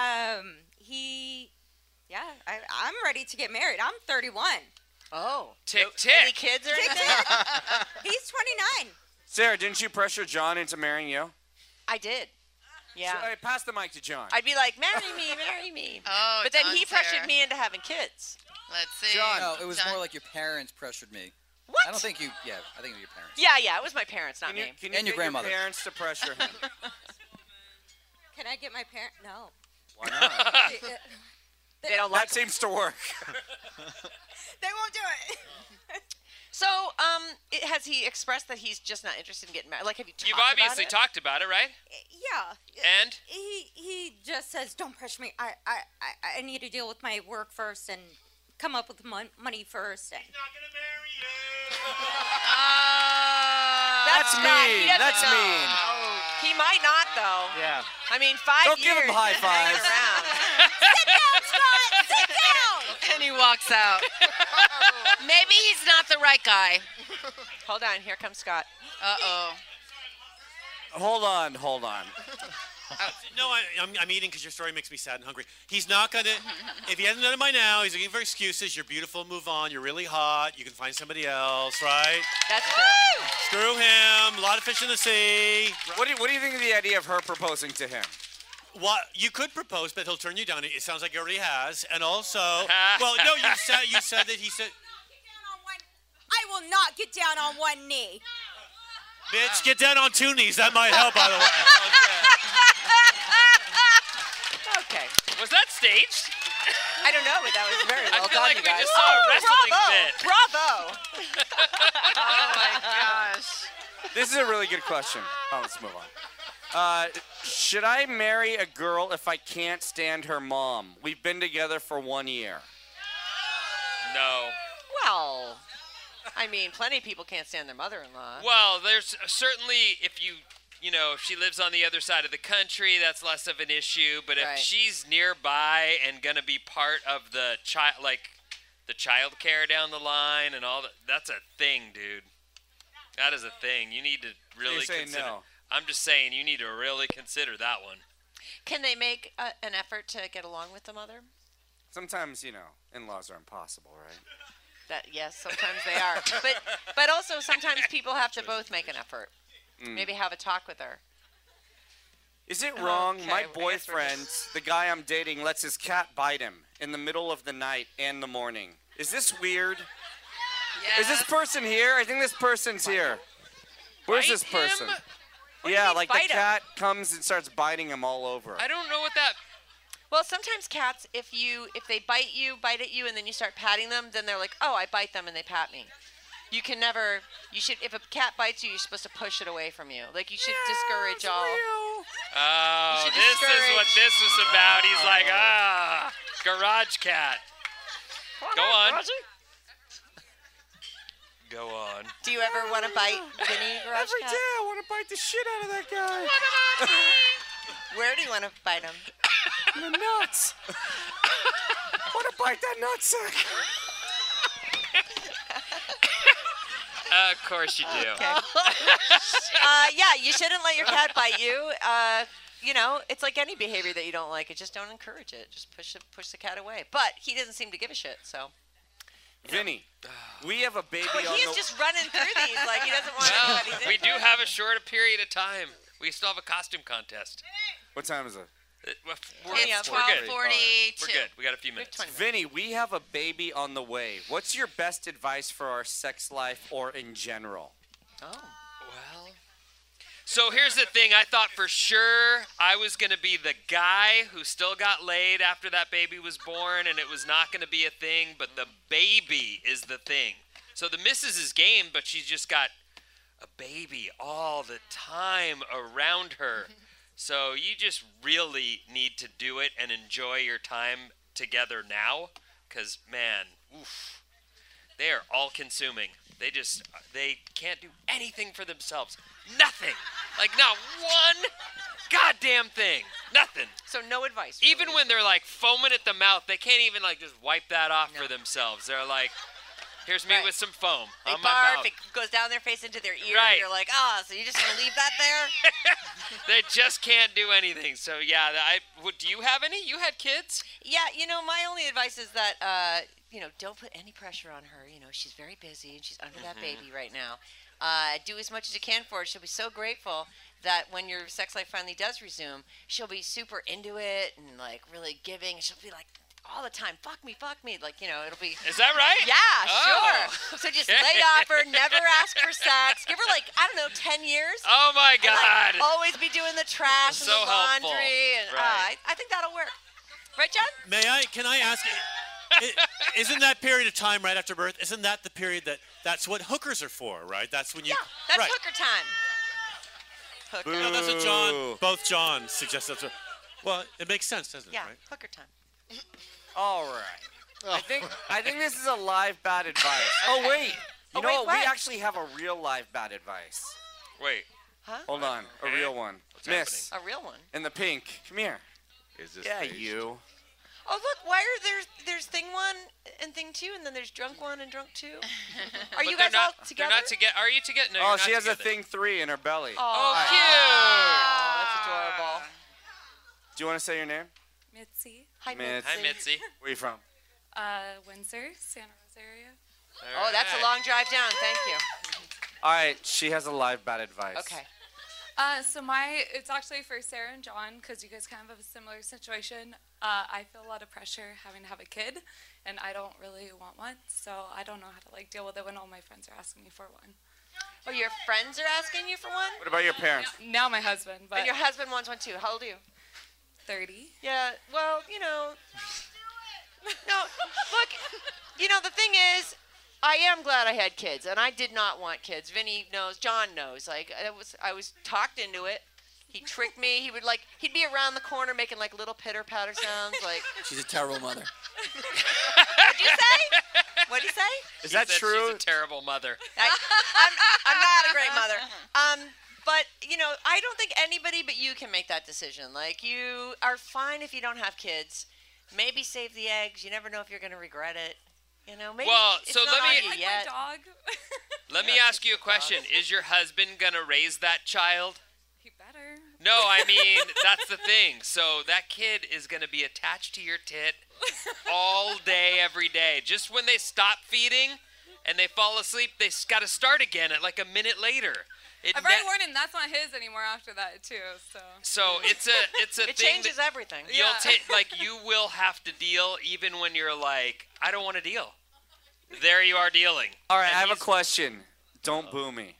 Speaker 11: I'm ready to get married. I'm 31.
Speaker 8: Oh.
Speaker 7: Tick, tick.
Speaker 8: Any kids or anything?
Speaker 11: He's 29.
Speaker 5: Sarah, didn't you pressure John into marrying you?
Speaker 8: I did. Yeah.
Speaker 5: So, pass the mic to John.
Speaker 8: I'd be like, marry me, marry me.
Speaker 6: Oh,
Speaker 8: But then
Speaker 6: John
Speaker 8: he pressured
Speaker 6: Sarah.
Speaker 8: me into having kids.
Speaker 6: Let's see.
Speaker 16: No, it was
Speaker 6: John-
Speaker 16: more like your parents pressured me.
Speaker 8: What?
Speaker 16: I don't think you. Yeah, I think it was your parents.
Speaker 8: Yeah, it was my parents, not
Speaker 5: Can you,
Speaker 8: me.
Speaker 5: can you
Speaker 16: And your
Speaker 5: get
Speaker 16: grandmother.
Speaker 5: Your parents to pressure him.
Speaker 11: Can I get my parent? No.
Speaker 5: Why not?
Speaker 8: They don't
Speaker 5: That seems to work.
Speaker 11: They won't do it.
Speaker 8: So, has he expressed that he's just not interested in getting married? Like, have you talked
Speaker 7: You've
Speaker 8: about
Speaker 7: obviously
Speaker 8: it?
Speaker 7: talked about it, right?
Speaker 11: Yeah.
Speaker 7: And?
Speaker 11: He just says, don't pressure me. I need to deal with my work first and come up with money first. And
Speaker 8: That's
Speaker 5: mean.
Speaker 8: bad. He doesn't
Speaker 5: That's
Speaker 8: know.
Speaker 5: mean.
Speaker 8: He might not, though.
Speaker 5: Yeah.
Speaker 8: I mean, 5
Speaker 5: Don't
Speaker 8: years.
Speaker 5: give him high
Speaker 8: he's hanging
Speaker 5: fives.
Speaker 8: around.
Speaker 11: sit down, Scott. Sit down.
Speaker 6: And he walks out. Maybe he's not the right guy.
Speaker 8: Hold on. Here comes Scott.
Speaker 6: Uh-oh.
Speaker 5: Hold on.
Speaker 13: No, I'm eating because your story makes me sad and hungry. He's not going to, if he hasn't done it by now, he's looking for excuses. You're beautiful, move on. You're really hot. You can find somebody else, right?
Speaker 8: That's true.
Speaker 13: Screw him. A lot of fish in the sea.
Speaker 5: What do you think of the idea of her proposing to him?
Speaker 13: What you could propose, but he'll turn you down. It sounds like he already has. And also, well, no, you said that he said,
Speaker 11: I will not get down on one knee.
Speaker 13: bitch, get down on 2 knees. That might help, by the way.
Speaker 8: Okay.
Speaker 7: Was that staged?
Speaker 8: I don't know, but that was very well
Speaker 7: I feel
Speaker 8: done,
Speaker 7: like
Speaker 8: you
Speaker 7: we
Speaker 8: guys.
Speaker 7: just saw a wrestling
Speaker 8: bravo.
Speaker 7: bit.
Speaker 8: Bravo.
Speaker 6: Oh, my gosh.
Speaker 5: This is a really good question. Oh, let's move on. Should I marry a girl if I can't stand her mom? We've been together for 1 year.
Speaker 7: No.
Speaker 8: Well, I mean, plenty of people can't stand their mother-in-law.
Speaker 7: Well, there's certainly, if she lives on the other side of the country, that's less of an issue. But if
Speaker 8: Right.
Speaker 7: she's nearby and gonna be part of the child care down the line and all that, that's a thing, dude. That is a thing. You need to really
Speaker 5: You're saying
Speaker 7: consider.
Speaker 5: no.
Speaker 7: I'm just saying you need to really consider that one.
Speaker 8: Can they make an effort to get along with the mother?
Speaker 5: Sometimes, in-laws are impossible, right?
Speaker 8: Yes, sometimes they are. But also sometimes people have to both make an effort. Maybe have a talk with her.
Speaker 5: Is it wrong?
Speaker 8: Okay,
Speaker 5: My
Speaker 8: I guess we're
Speaker 5: boyfriend, the guy I'm dating, lets his cat bite him in the middle of the night and the morning. Is this weird?
Speaker 6: Yes.
Speaker 5: Is this person here? I think this person's here. Where's this
Speaker 7: Bite him?
Speaker 5: person?
Speaker 8: What do you
Speaker 5: Yeah,
Speaker 8: mean
Speaker 5: like the
Speaker 8: bite him?
Speaker 5: cat comes and starts biting him all over.
Speaker 7: I don't know what that.
Speaker 8: Well, sometimes cats, if they bite at you, and then you start patting them, then they're like, oh, I bite them and they pat me. You can never. If a cat bites you, you're supposed to push it away from you. Like you should discourage all.
Speaker 7: Oh,
Speaker 8: should
Speaker 7: this is what
Speaker 8: discourage-
Speaker 7: this was about. He's like, garage cat. Go on. go on.
Speaker 8: Do you ever want to bite Vinny Garage
Speaker 5: Every
Speaker 8: Cat?
Speaker 5: day I want to bite the shit out of that guy.
Speaker 8: Where do you want to bite him?
Speaker 5: The nuts. Want to bite that nutsack?
Speaker 7: Of course you do.
Speaker 8: Okay. Yeah, you shouldn't let your cat bite you. You know, it's like any behavior that you don't like. Just don't encourage it. Just push the cat away. But he doesn't seem to give a shit, so.
Speaker 5: Vinny, we have a baby on
Speaker 8: He's
Speaker 5: the...
Speaker 8: just running through these like he doesn't want
Speaker 7: Well,
Speaker 8: anybody's
Speaker 7: we do
Speaker 8: input.
Speaker 7: have a short period of time. We still have a costume contest.
Speaker 5: What time is it?
Speaker 7: We're
Speaker 8: It's
Speaker 7: good.
Speaker 8: 12:42.
Speaker 7: We're good. We got a few minutes.
Speaker 5: Vinny, we have a baby on the way. What's your best advice for our sex life or in general?
Speaker 8: Oh.
Speaker 7: Well, so here's the thing. I thought for sure I was going to be the guy who still got laid after that baby was born, and it was not going to be a thing, but the baby is the thing. So the missus is game, but she's just got a baby all the time around her. So you just really need to do it and enjoy your time together now, because, man, oof, they are all-consuming. They can't do anything for themselves. Nothing. Like, not one goddamn thing. Nothing.
Speaker 8: So no advice.
Speaker 7: Even when they're, like, foaming at the mouth, they can't even, like, just wipe that off for themselves. They're like, here's me with some foam
Speaker 8: They
Speaker 7: on my
Speaker 8: barf,
Speaker 7: mouth.
Speaker 8: it goes down their face into their ear,
Speaker 7: Right.
Speaker 8: and you're like, so you're just going to leave that there?
Speaker 7: They just can't do anything. So, yeah, do you have any? You had kids?
Speaker 8: Yeah, you know, my only advice is that, you know, don't put any pressure on her. You know, she's very busy, and she's under that baby right now. Do as much as you can for her. She'll be so grateful that when your sex life finally does resume, she'll be super into it and, like, really giving. She'll be like, all the time, fuck me, like, you know, it'll be.
Speaker 7: Is that right?
Speaker 8: Yeah,
Speaker 7: Oh,
Speaker 8: sure. So just lay off her, never ask for sex. Give her, like, I don't know, 10 years.
Speaker 7: Oh, my
Speaker 8: And, like,
Speaker 7: God.
Speaker 8: always be doing the trash and
Speaker 7: So
Speaker 8: the laundry.
Speaker 7: helpful.
Speaker 8: And
Speaker 7: Right.
Speaker 8: I think that'll work. Right, John?
Speaker 13: Can I ask, isn't that period of time right after birth, isn't that the period that's what hookers are for, right? That's when you.
Speaker 8: Yeah, that's
Speaker 13: right.
Speaker 8: hooker time. Hooker.
Speaker 13: No, that's what both John suggests. That's what, well, it makes sense, doesn't it?
Speaker 8: Yeah,
Speaker 13: Right?
Speaker 8: hooker time.
Speaker 5: All right. I think this is a live bad advice. Oh, wait. You know
Speaker 8: wait,
Speaker 5: what?
Speaker 8: what?
Speaker 5: We actually have a real live bad advice.
Speaker 7: Wait.
Speaker 8: Huh?
Speaker 5: Hold on. A real one. Miss.
Speaker 8: A real one.
Speaker 5: In the pink. Come here.
Speaker 10: Is this
Speaker 5: Yeah,
Speaker 10: staged?
Speaker 5: you.
Speaker 8: Oh, look, why are there's thing one and thing two, and then there's drunk one and drunk two? Are
Speaker 7: But
Speaker 8: you
Speaker 7: they're
Speaker 8: guys
Speaker 7: not,
Speaker 8: all together?
Speaker 7: They're not together. Are you together? No,
Speaker 5: Oh,
Speaker 7: you're
Speaker 5: she
Speaker 7: not
Speaker 5: has a
Speaker 7: together.
Speaker 5: thing 3 in her belly.
Speaker 8: Oh,
Speaker 7: cute.
Speaker 8: that's adorable.
Speaker 5: Do you want to say your name?
Speaker 17: Mitzi.
Speaker 8: Hi,
Speaker 5: Mitzi.
Speaker 7: Hi, Mitzi.
Speaker 5: Where are you from?
Speaker 17: Windsor, Santa Rosa area.
Speaker 8: Oh, that's a long drive down. Thank you.
Speaker 5: All right. She has a live bad advice.
Speaker 8: Okay.
Speaker 17: So it's actually for Sarah and John, because you guys kind of have a similar situation. I feel a lot of pressure having to have a kid, and I don't really want one, so I don't know how to, like, deal with it when all my friends are asking me for one.
Speaker 8: Oh, your friends are asking you for one?
Speaker 5: What about your parents?
Speaker 17: Now my husband, but
Speaker 8: And your husband wants one too. How old are you?
Speaker 17: 30.
Speaker 8: Yeah, well, you know. No, look, you know, the thing is, I am glad I had kids, and I did not want kids. Vinny knows, John knows. Like, I was talked into it. He tricked me. He'd be around the corner making, like, little pitter-patter sounds, like.
Speaker 18: She's a terrible mother.
Speaker 8: What'd you say? What'd he say?
Speaker 5: Is that
Speaker 7: She said
Speaker 5: true?
Speaker 7: She's a terrible mother.
Speaker 8: I'm not a great mother. But, you know, I don't think anybody but you can make that decision. Like, you are fine if you don't have kids. Maybe save the eggs. You never know if you're going to regret it. You know, maybe
Speaker 7: Well,
Speaker 8: it's
Speaker 7: so
Speaker 8: not
Speaker 7: let
Speaker 8: on
Speaker 7: me-
Speaker 8: you
Speaker 17: Like
Speaker 8: yet.
Speaker 17: my dog.
Speaker 7: Let me ask you a question. Is your husband going to raise that child?
Speaker 17: He better.
Speaker 7: No, I mean, that's the thing. So that kid is going to be attached to your tit all day, every day. Just when they stop feeding and they fall asleep, they got to start again at like a minute later.
Speaker 17: I've already warned him that's not his anymore after that too.
Speaker 7: So it's a
Speaker 8: It
Speaker 7: thing
Speaker 8: changes
Speaker 7: that
Speaker 8: everything.
Speaker 7: You'll
Speaker 17: Yeah.
Speaker 7: take, like, you will have to deal even when you're like, I don't want to deal. There you are dealing.
Speaker 5: All right.
Speaker 7: And
Speaker 5: I have a
Speaker 7: he's-
Speaker 5: question. Don't boo me.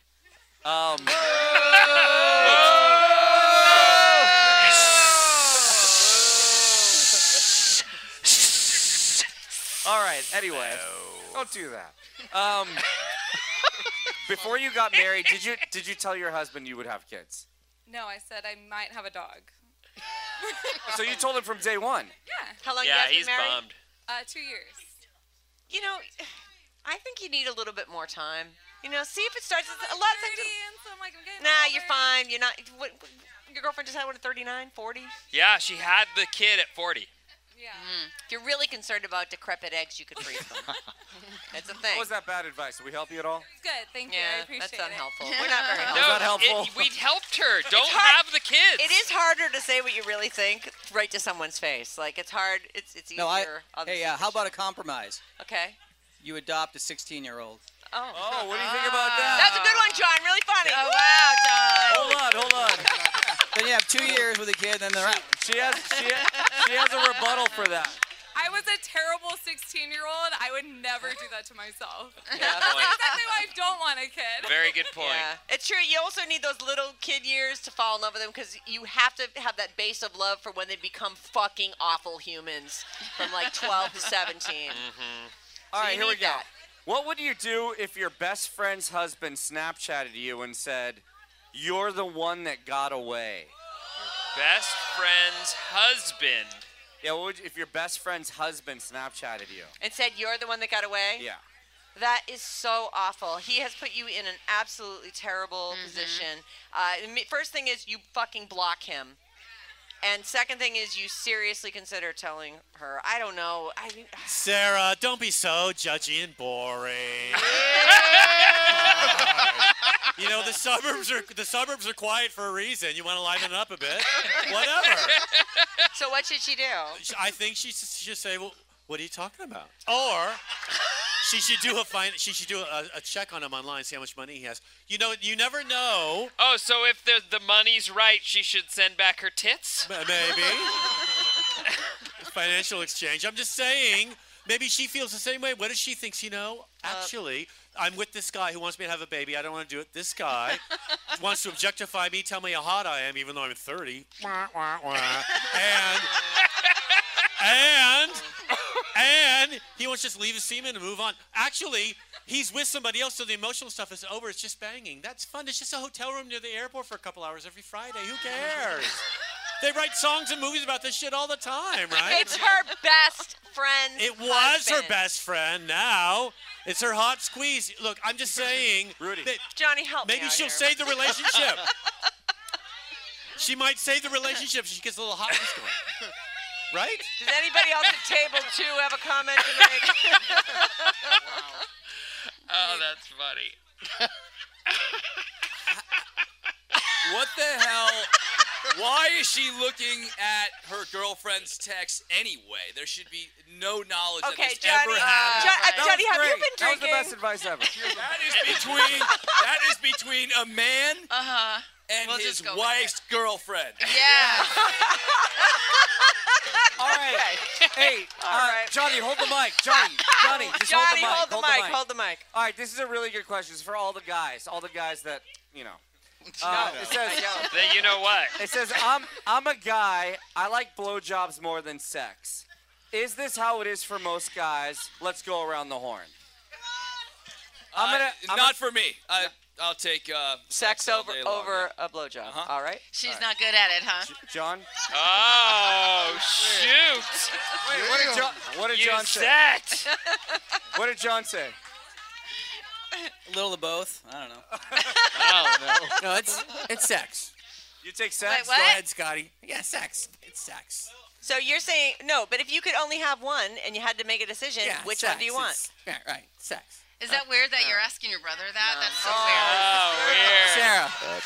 Speaker 5: All right. Anyway, don't do that. Before you got married, did you tell your husband you would have kids?
Speaker 17: No, I said I might have a dog.
Speaker 5: So you told him from day one.
Speaker 17: Yeah.
Speaker 8: How long
Speaker 7: Yeah,
Speaker 8: you guys
Speaker 7: he's
Speaker 8: been married?
Speaker 7: bummed.
Speaker 17: 2 years.
Speaker 8: You know, I think you need a little bit more time. You know, see if it starts. A lot of things.
Speaker 17: And so I'm like, I'm getting
Speaker 8: Nah,
Speaker 17: older.
Speaker 8: you're fine. You're not. What, your girlfriend just had one at 39, 40?
Speaker 7: Yeah, she had the kid at 40.
Speaker 17: Yeah.
Speaker 8: If you're really concerned about decrepit eggs, you could freeze them. It's a thing.
Speaker 5: Was that bad advice? Did we help you at all?
Speaker 17: It's good. Thank you. I appreciate
Speaker 8: that's
Speaker 17: it.
Speaker 8: unhelpful. We're not very helpful.
Speaker 7: No,
Speaker 5: that helpful?
Speaker 7: we helped her. Don't
Speaker 8: hard-
Speaker 7: have the kids.
Speaker 8: It is harder to say what you really think right to someone's face. Like, it's hard. It's easier.
Speaker 16: No,
Speaker 8: on the
Speaker 16: hey, how about a compromise?
Speaker 8: Okay.
Speaker 16: You adopt a 16-year-old.
Speaker 8: Oh,
Speaker 5: what do you think about that?
Speaker 8: That's a good one, John. Really funny.
Speaker 6: Oh, wow, John.
Speaker 5: Hold on.
Speaker 16: Then you have 2 years with a kid, then they're out.
Speaker 5: She has a rebuttal for that.
Speaker 17: I was a terrible 16-year-old. I would never do that to myself.
Speaker 8: Yeah.
Speaker 17: That's exactly why I don't want a kid.
Speaker 7: Very good point.
Speaker 8: Yeah, it's true. You also need those little kid years to fall in love with them because you have to have that base of love for when they become fucking awful humans from like 12 to 17.
Speaker 5: All right,
Speaker 8: you
Speaker 5: here we
Speaker 8: need
Speaker 5: go.
Speaker 8: that.
Speaker 5: What would you do if your best friend's husband Snapchatted you and said, "You're the one that got away"?
Speaker 7: Best friend's husband.
Speaker 5: Yeah, what would if your best friend's husband Snapchatted you?
Speaker 8: And said you're the one that got away?
Speaker 5: Yeah.
Speaker 8: That is so awful. He has put you in an absolutely terrible position. First thing is you fucking block him. And second thing is you seriously consider telling her. I don't know.
Speaker 13: Sarah, don't be so judgy and boring. You know, the suburbs are quiet for a reason. You want to liven it up a bit. Whatever.
Speaker 8: So what should she do?
Speaker 13: I think she should say, "Well, what are you talking about?" Or she should do a check on him online, see how much money he has. You know, you never know.
Speaker 7: Oh, so if the money's right, she should send back her tits?
Speaker 13: Maybe. Financial exchange. I'm just saying, maybe she feels the same way. What if she thinks, actually, I'm with this guy who wants me to have a baby. I don't want to do it. This guy wants to objectify me, tell me how hot I am, even though I'm 30. And he wants to just leave his semen and move on. Actually, he's with somebody else, so the emotional stuff is over. It's just banging. That's fun. It's just a hotel room near the airport for a couple hours every Friday. Who cares? They write songs and movies about this shit all the time, right?
Speaker 8: It's her best friend's
Speaker 13: It was
Speaker 8: husband.
Speaker 13: her best friend. Now it's her hot squeeze. Look, I'm just saying.
Speaker 5: Rudy.
Speaker 8: Johnny, help me
Speaker 13: Maybe
Speaker 8: out
Speaker 13: she'll
Speaker 8: here.
Speaker 13: save the relationship. She might save the relationship. She gets a little hotness going. Right?
Speaker 8: Does anybody else at table 2 have a comment to make?
Speaker 7: Oh, that's funny.
Speaker 9: What the hell? Why is she looking at her girlfriend's text anyway? There should be no knowledge
Speaker 8: Okay,
Speaker 9: that this
Speaker 8: Johnny,
Speaker 9: ever happened.
Speaker 8: Johnny, have you been
Speaker 5: That was
Speaker 8: drinking?
Speaker 5: the best advice ever.
Speaker 9: That is between a man and
Speaker 6: We'll
Speaker 9: his
Speaker 6: just go with
Speaker 9: wife's girlfriend.
Speaker 6: Yeah.
Speaker 5: All right. Hey,
Speaker 8: All right.
Speaker 5: Johnny, hold the mic. Johnny, just
Speaker 8: Johnny,
Speaker 5: hold the mic.
Speaker 8: hold the mic.
Speaker 5: All right, this is a really good question. It's for all the guys that, you know. It says,
Speaker 7: Then you know what?
Speaker 5: It says, I'm a guy. I like blowjobs more than sex. Is this how it is for most guys? Let's go around the horn.
Speaker 9: Not for me. I'll take
Speaker 8: Sex
Speaker 9: all
Speaker 8: over
Speaker 9: day long,
Speaker 8: a blowjob. All right.
Speaker 6: She's not good at it, huh?
Speaker 5: John?
Speaker 7: Oh, shoot.
Speaker 5: Wait, what did
Speaker 7: You
Speaker 5: John say?
Speaker 7: set.
Speaker 5: What did John say?
Speaker 16: A little of both. I don't know.
Speaker 7: Oh, no.
Speaker 13: No, it's sex.
Speaker 5: You take sex?
Speaker 6: Wait, what?
Speaker 13: Go ahead, Scotty. Yeah, sex. It's sex.
Speaker 8: So you're saying no, but if you could only have one and you had to make a decision,
Speaker 13: Yeah,
Speaker 8: which
Speaker 13: sex.
Speaker 8: one do you want?
Speaker 13: Yeah, right. Sex.
Speaker 6: Is that weird that you're asking your brother that? That's so
Speaker 7: Oh, weird.
Speaker 13: Sarah.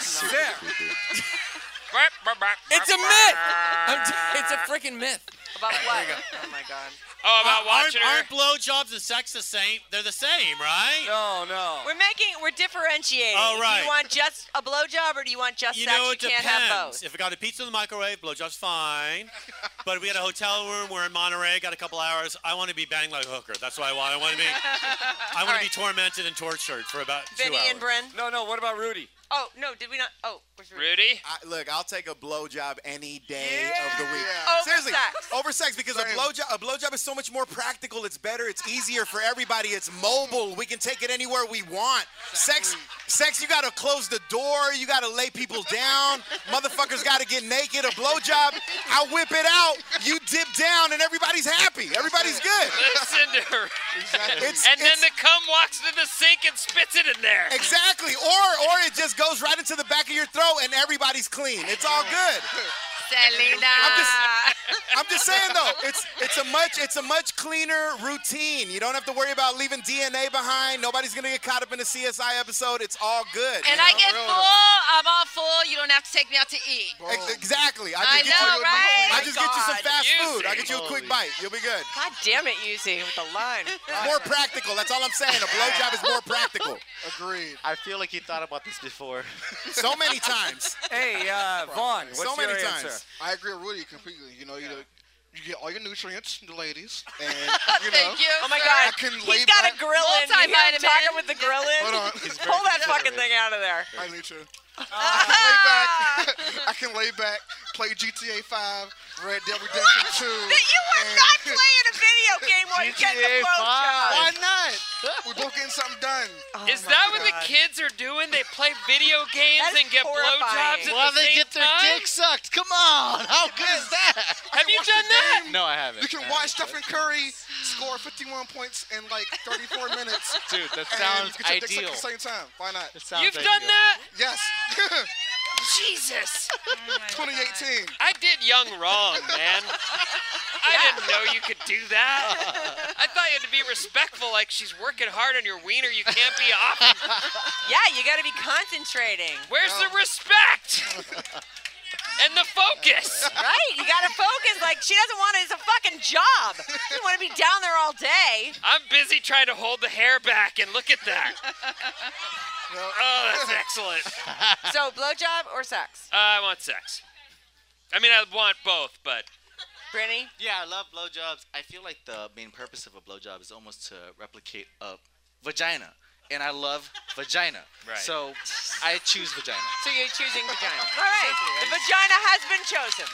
Speaker 13: It's a myth. It's a freaking myth.
Speaker 8: About what? Oh my God.
Speaker 7: Oh, about watching her?
Speaker 13: Aren't blowjobs and sex the same? They're the same, right?
Speaker 5: No.
Speaker 8: We're differentiating.
Speaker 13: Oh, right.
Speaker 8: Do you want just a blowjob or do you want just
Speaker 13: You
Speaker 8: sex?
Speaker 13: know, it
Speaker 8: you
Speaker 13: depends.
Speaker 8: can't have both.
Speaker 13: If I got a pizza in the microwave, blowjob's fine. But if we had a hotel room, we're in Monterey, got a couple hours, I want to be banged like a hooker. That's what I want. I want to be tormented and tortured for about 2
Speaker 8: Vinny
Speaker 13: hours.
Speaker 8: and Bryn.
Speaker 5: No. What about Rudy?
Speaker 8: Oh, no, did we not? Oh, where's
Speaker 7: Rudy?
Speaker 14: Look, I'll take a blowjob any day of the week.
Speaker 8: Over
Speaker 14: Seriously,
Speaker 8: sex.
Speaker 14: over sex, because a blowjob is so much more practical. It's better. It's easier for everybody. It's mobile. We can take it anywhere we want. Sex, you got to close the door. You got to lay people down. Motherfuckers got to get naked. A blowjob, I whip it out. You dip down, and everybody's happy. Everybody's good.
Speaker 7: Listen to her.
Speaker 14: Exactly.
Speaker 7: Then the cum walks to the sink and spits it in there.
Speaker 14: Exactly. Or it just goes right into the back of your throat and everybody's clean. It's all good.
Speaker 6: Selena.
Speaker 14: I'm just saying though, it's a much cleaner routine. You don't have to worry about leaving DNA behind. Nobody's gonna get caught up in a CSI episode. It's all good.
Speaker 6: And I get full. I'm all full. You don't have to take me out to eat.
Speaker 14: Exactly.
Speaker 6: I know, right?
Speaker 14: I just get you some fast food.
Speaker 8: Yuzi.
Speaker 14: I get you a quick bite. You'll be good.
Speaker 8: God damn it, Yuzi, with the line.
Speaker 14: More practical. That's all I'm saying. A blowjob is more practical.
Speaker 10: Agreed. I feel like he thought about this before.
Speaker 14: So many times.
Speaker 18: Hey, Vaughn, what's
Speaker 14: So many
Speaker 18: your
Speaker 14: times.
Speaker 18: answer?
Speaker 19: I agree with Rudy completely. You know, you get all your nutrients, the ladies, and
Speaker 6: Thank you.
Speaker 8: Oh my God,
Speaker 19: I can
Speaker 8: he's
Speaker 19: lay
Speaker 8: got
Speaker 19: back.
Speaker 8: a grill in. You hear him talking with the grill in?
Speaker 19: Hold on.
Speaker 8: Pull that fucking thing out of there.
Speaker 19: I need to. I can lay back, play GTA 5, Red Dead Redemption 2.
Speaker 8: You were not playing a video game while you're getting a blowjob.
Speaker 19: Why not? We're both getting something done.
Speaker 7: Is that what the kids are doing? They play video games and get blowjobs at
Speaker 10: While
Speaker 7: the
Speaker 10: they
Speaker 7: same
Speaker 10: get their
Speaker 7: time?
Speaker 10: dick sucked. Come on. How good is that?
Speaker 7: Have you done that?
Speaker 10: No, I haven't.
Speaker 19: You can watch Stephen Curry score 51 points in like 34 minutes.
Speaker 10: Dude, that
Speaker 19: and
Speaker 10: sounds
Speaker 19: you get your dick
Speaker 10: ideal.
Speaker 19: sucked at the same time. Why not?
Speaker 7: You've done that?
Speaker 19: Yes.
Speaker 7: Jesus.
Speaker 19: 2018.
Speaker 7: I did young wrong, man. I didn't know you could do that. I thought you had to be respectful, like she's working hard on your wiener. You can't be off.
Speaker 8: Yeah, you got to be concentrating.
Speaker 7: Where's the respect? And the focus.
Speaker 8: Right? You got to focus. Like, she doesn't want it. It's a fucking job. She doesn't want to be down there all day.
Speaker 7: I'm busy trying to hold the hair back, and look at that. Oh, that's excellent.
Speaker 8: So, blowjob or sex?
Speaker 7: I want sex. I mean, I want both, but...
Speaker 8: Brittany?
Speaker 10: Yeah, I love blowjobs. I feel like the main purpose of a blowjob is almost to replicate a vagina. And I love vagina.
Speaker 7: Right.
Speaker 10: So I choose vagina.
Speaker 8: So you're choosing vagina. All right. The vagina has been chosen.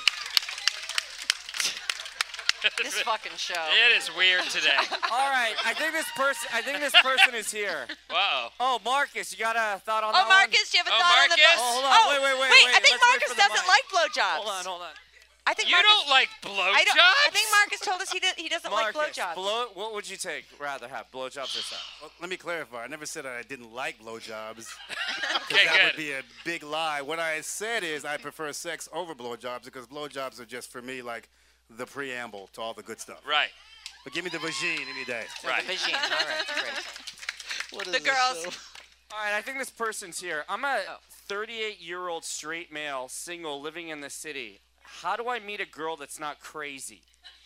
Speaker 8: This fucking show.
Speaker 7: It is weird today.
Speaker 18: All right, I think this person is here.
Speaker 7: Uh-oh.
Speaker 18: Oh, Marcus, you got a thought on
Speaker 8: Oh,
Speaker 18: that
Speaker 8: Marcus, do you have a thought on the
Speaker 18: Marcus? Oh, hold on. Wait.
Speaker 8: I think
Speaker 18: Let's wait
Speaker 8: Marcus
Speaker 18: for the
Speaker 8: doesn't
Speaker 18: mic.
Speaker 8: like blowjobs.
Speaker 18: Hold on.
Speaker 8: I think
Speaker 7: You
Speaker 8: Marcus,
Speaker 7: don't like blowjobs?
Speaker 8: I think Marcus told us he doesn't like
Speaker 18: Marcus,
Speaker 8: blowjobs.
Speaker 18: what would you rather have, blowjobs or sex?
Speaker 20: Well, let me clarify. I never said I didn't like blowjobs.
Speaker 7: Okay,
Speaker 20: that
Speaker 7: good.
Speaker 20: would be a big lie. What I said is I prefer sex over blowjobs because blowjobs are just, for me, like the preamble to all the good stuff.
Speaker 7: Right.
Speaker 20: But give me the vagine any day.
Speaker 7: Right.
Speaker 8: The vagine. All right, great.
Speaker 10: What is
Speaker 8: The
Speaker 10: this
Speaker 8: girls.
Speaker 10: show?
Speaker 18: All right, I think this person's here. I'm a 38-year-old straight male, single, living in the city. How do I meet a girl that's not crazy?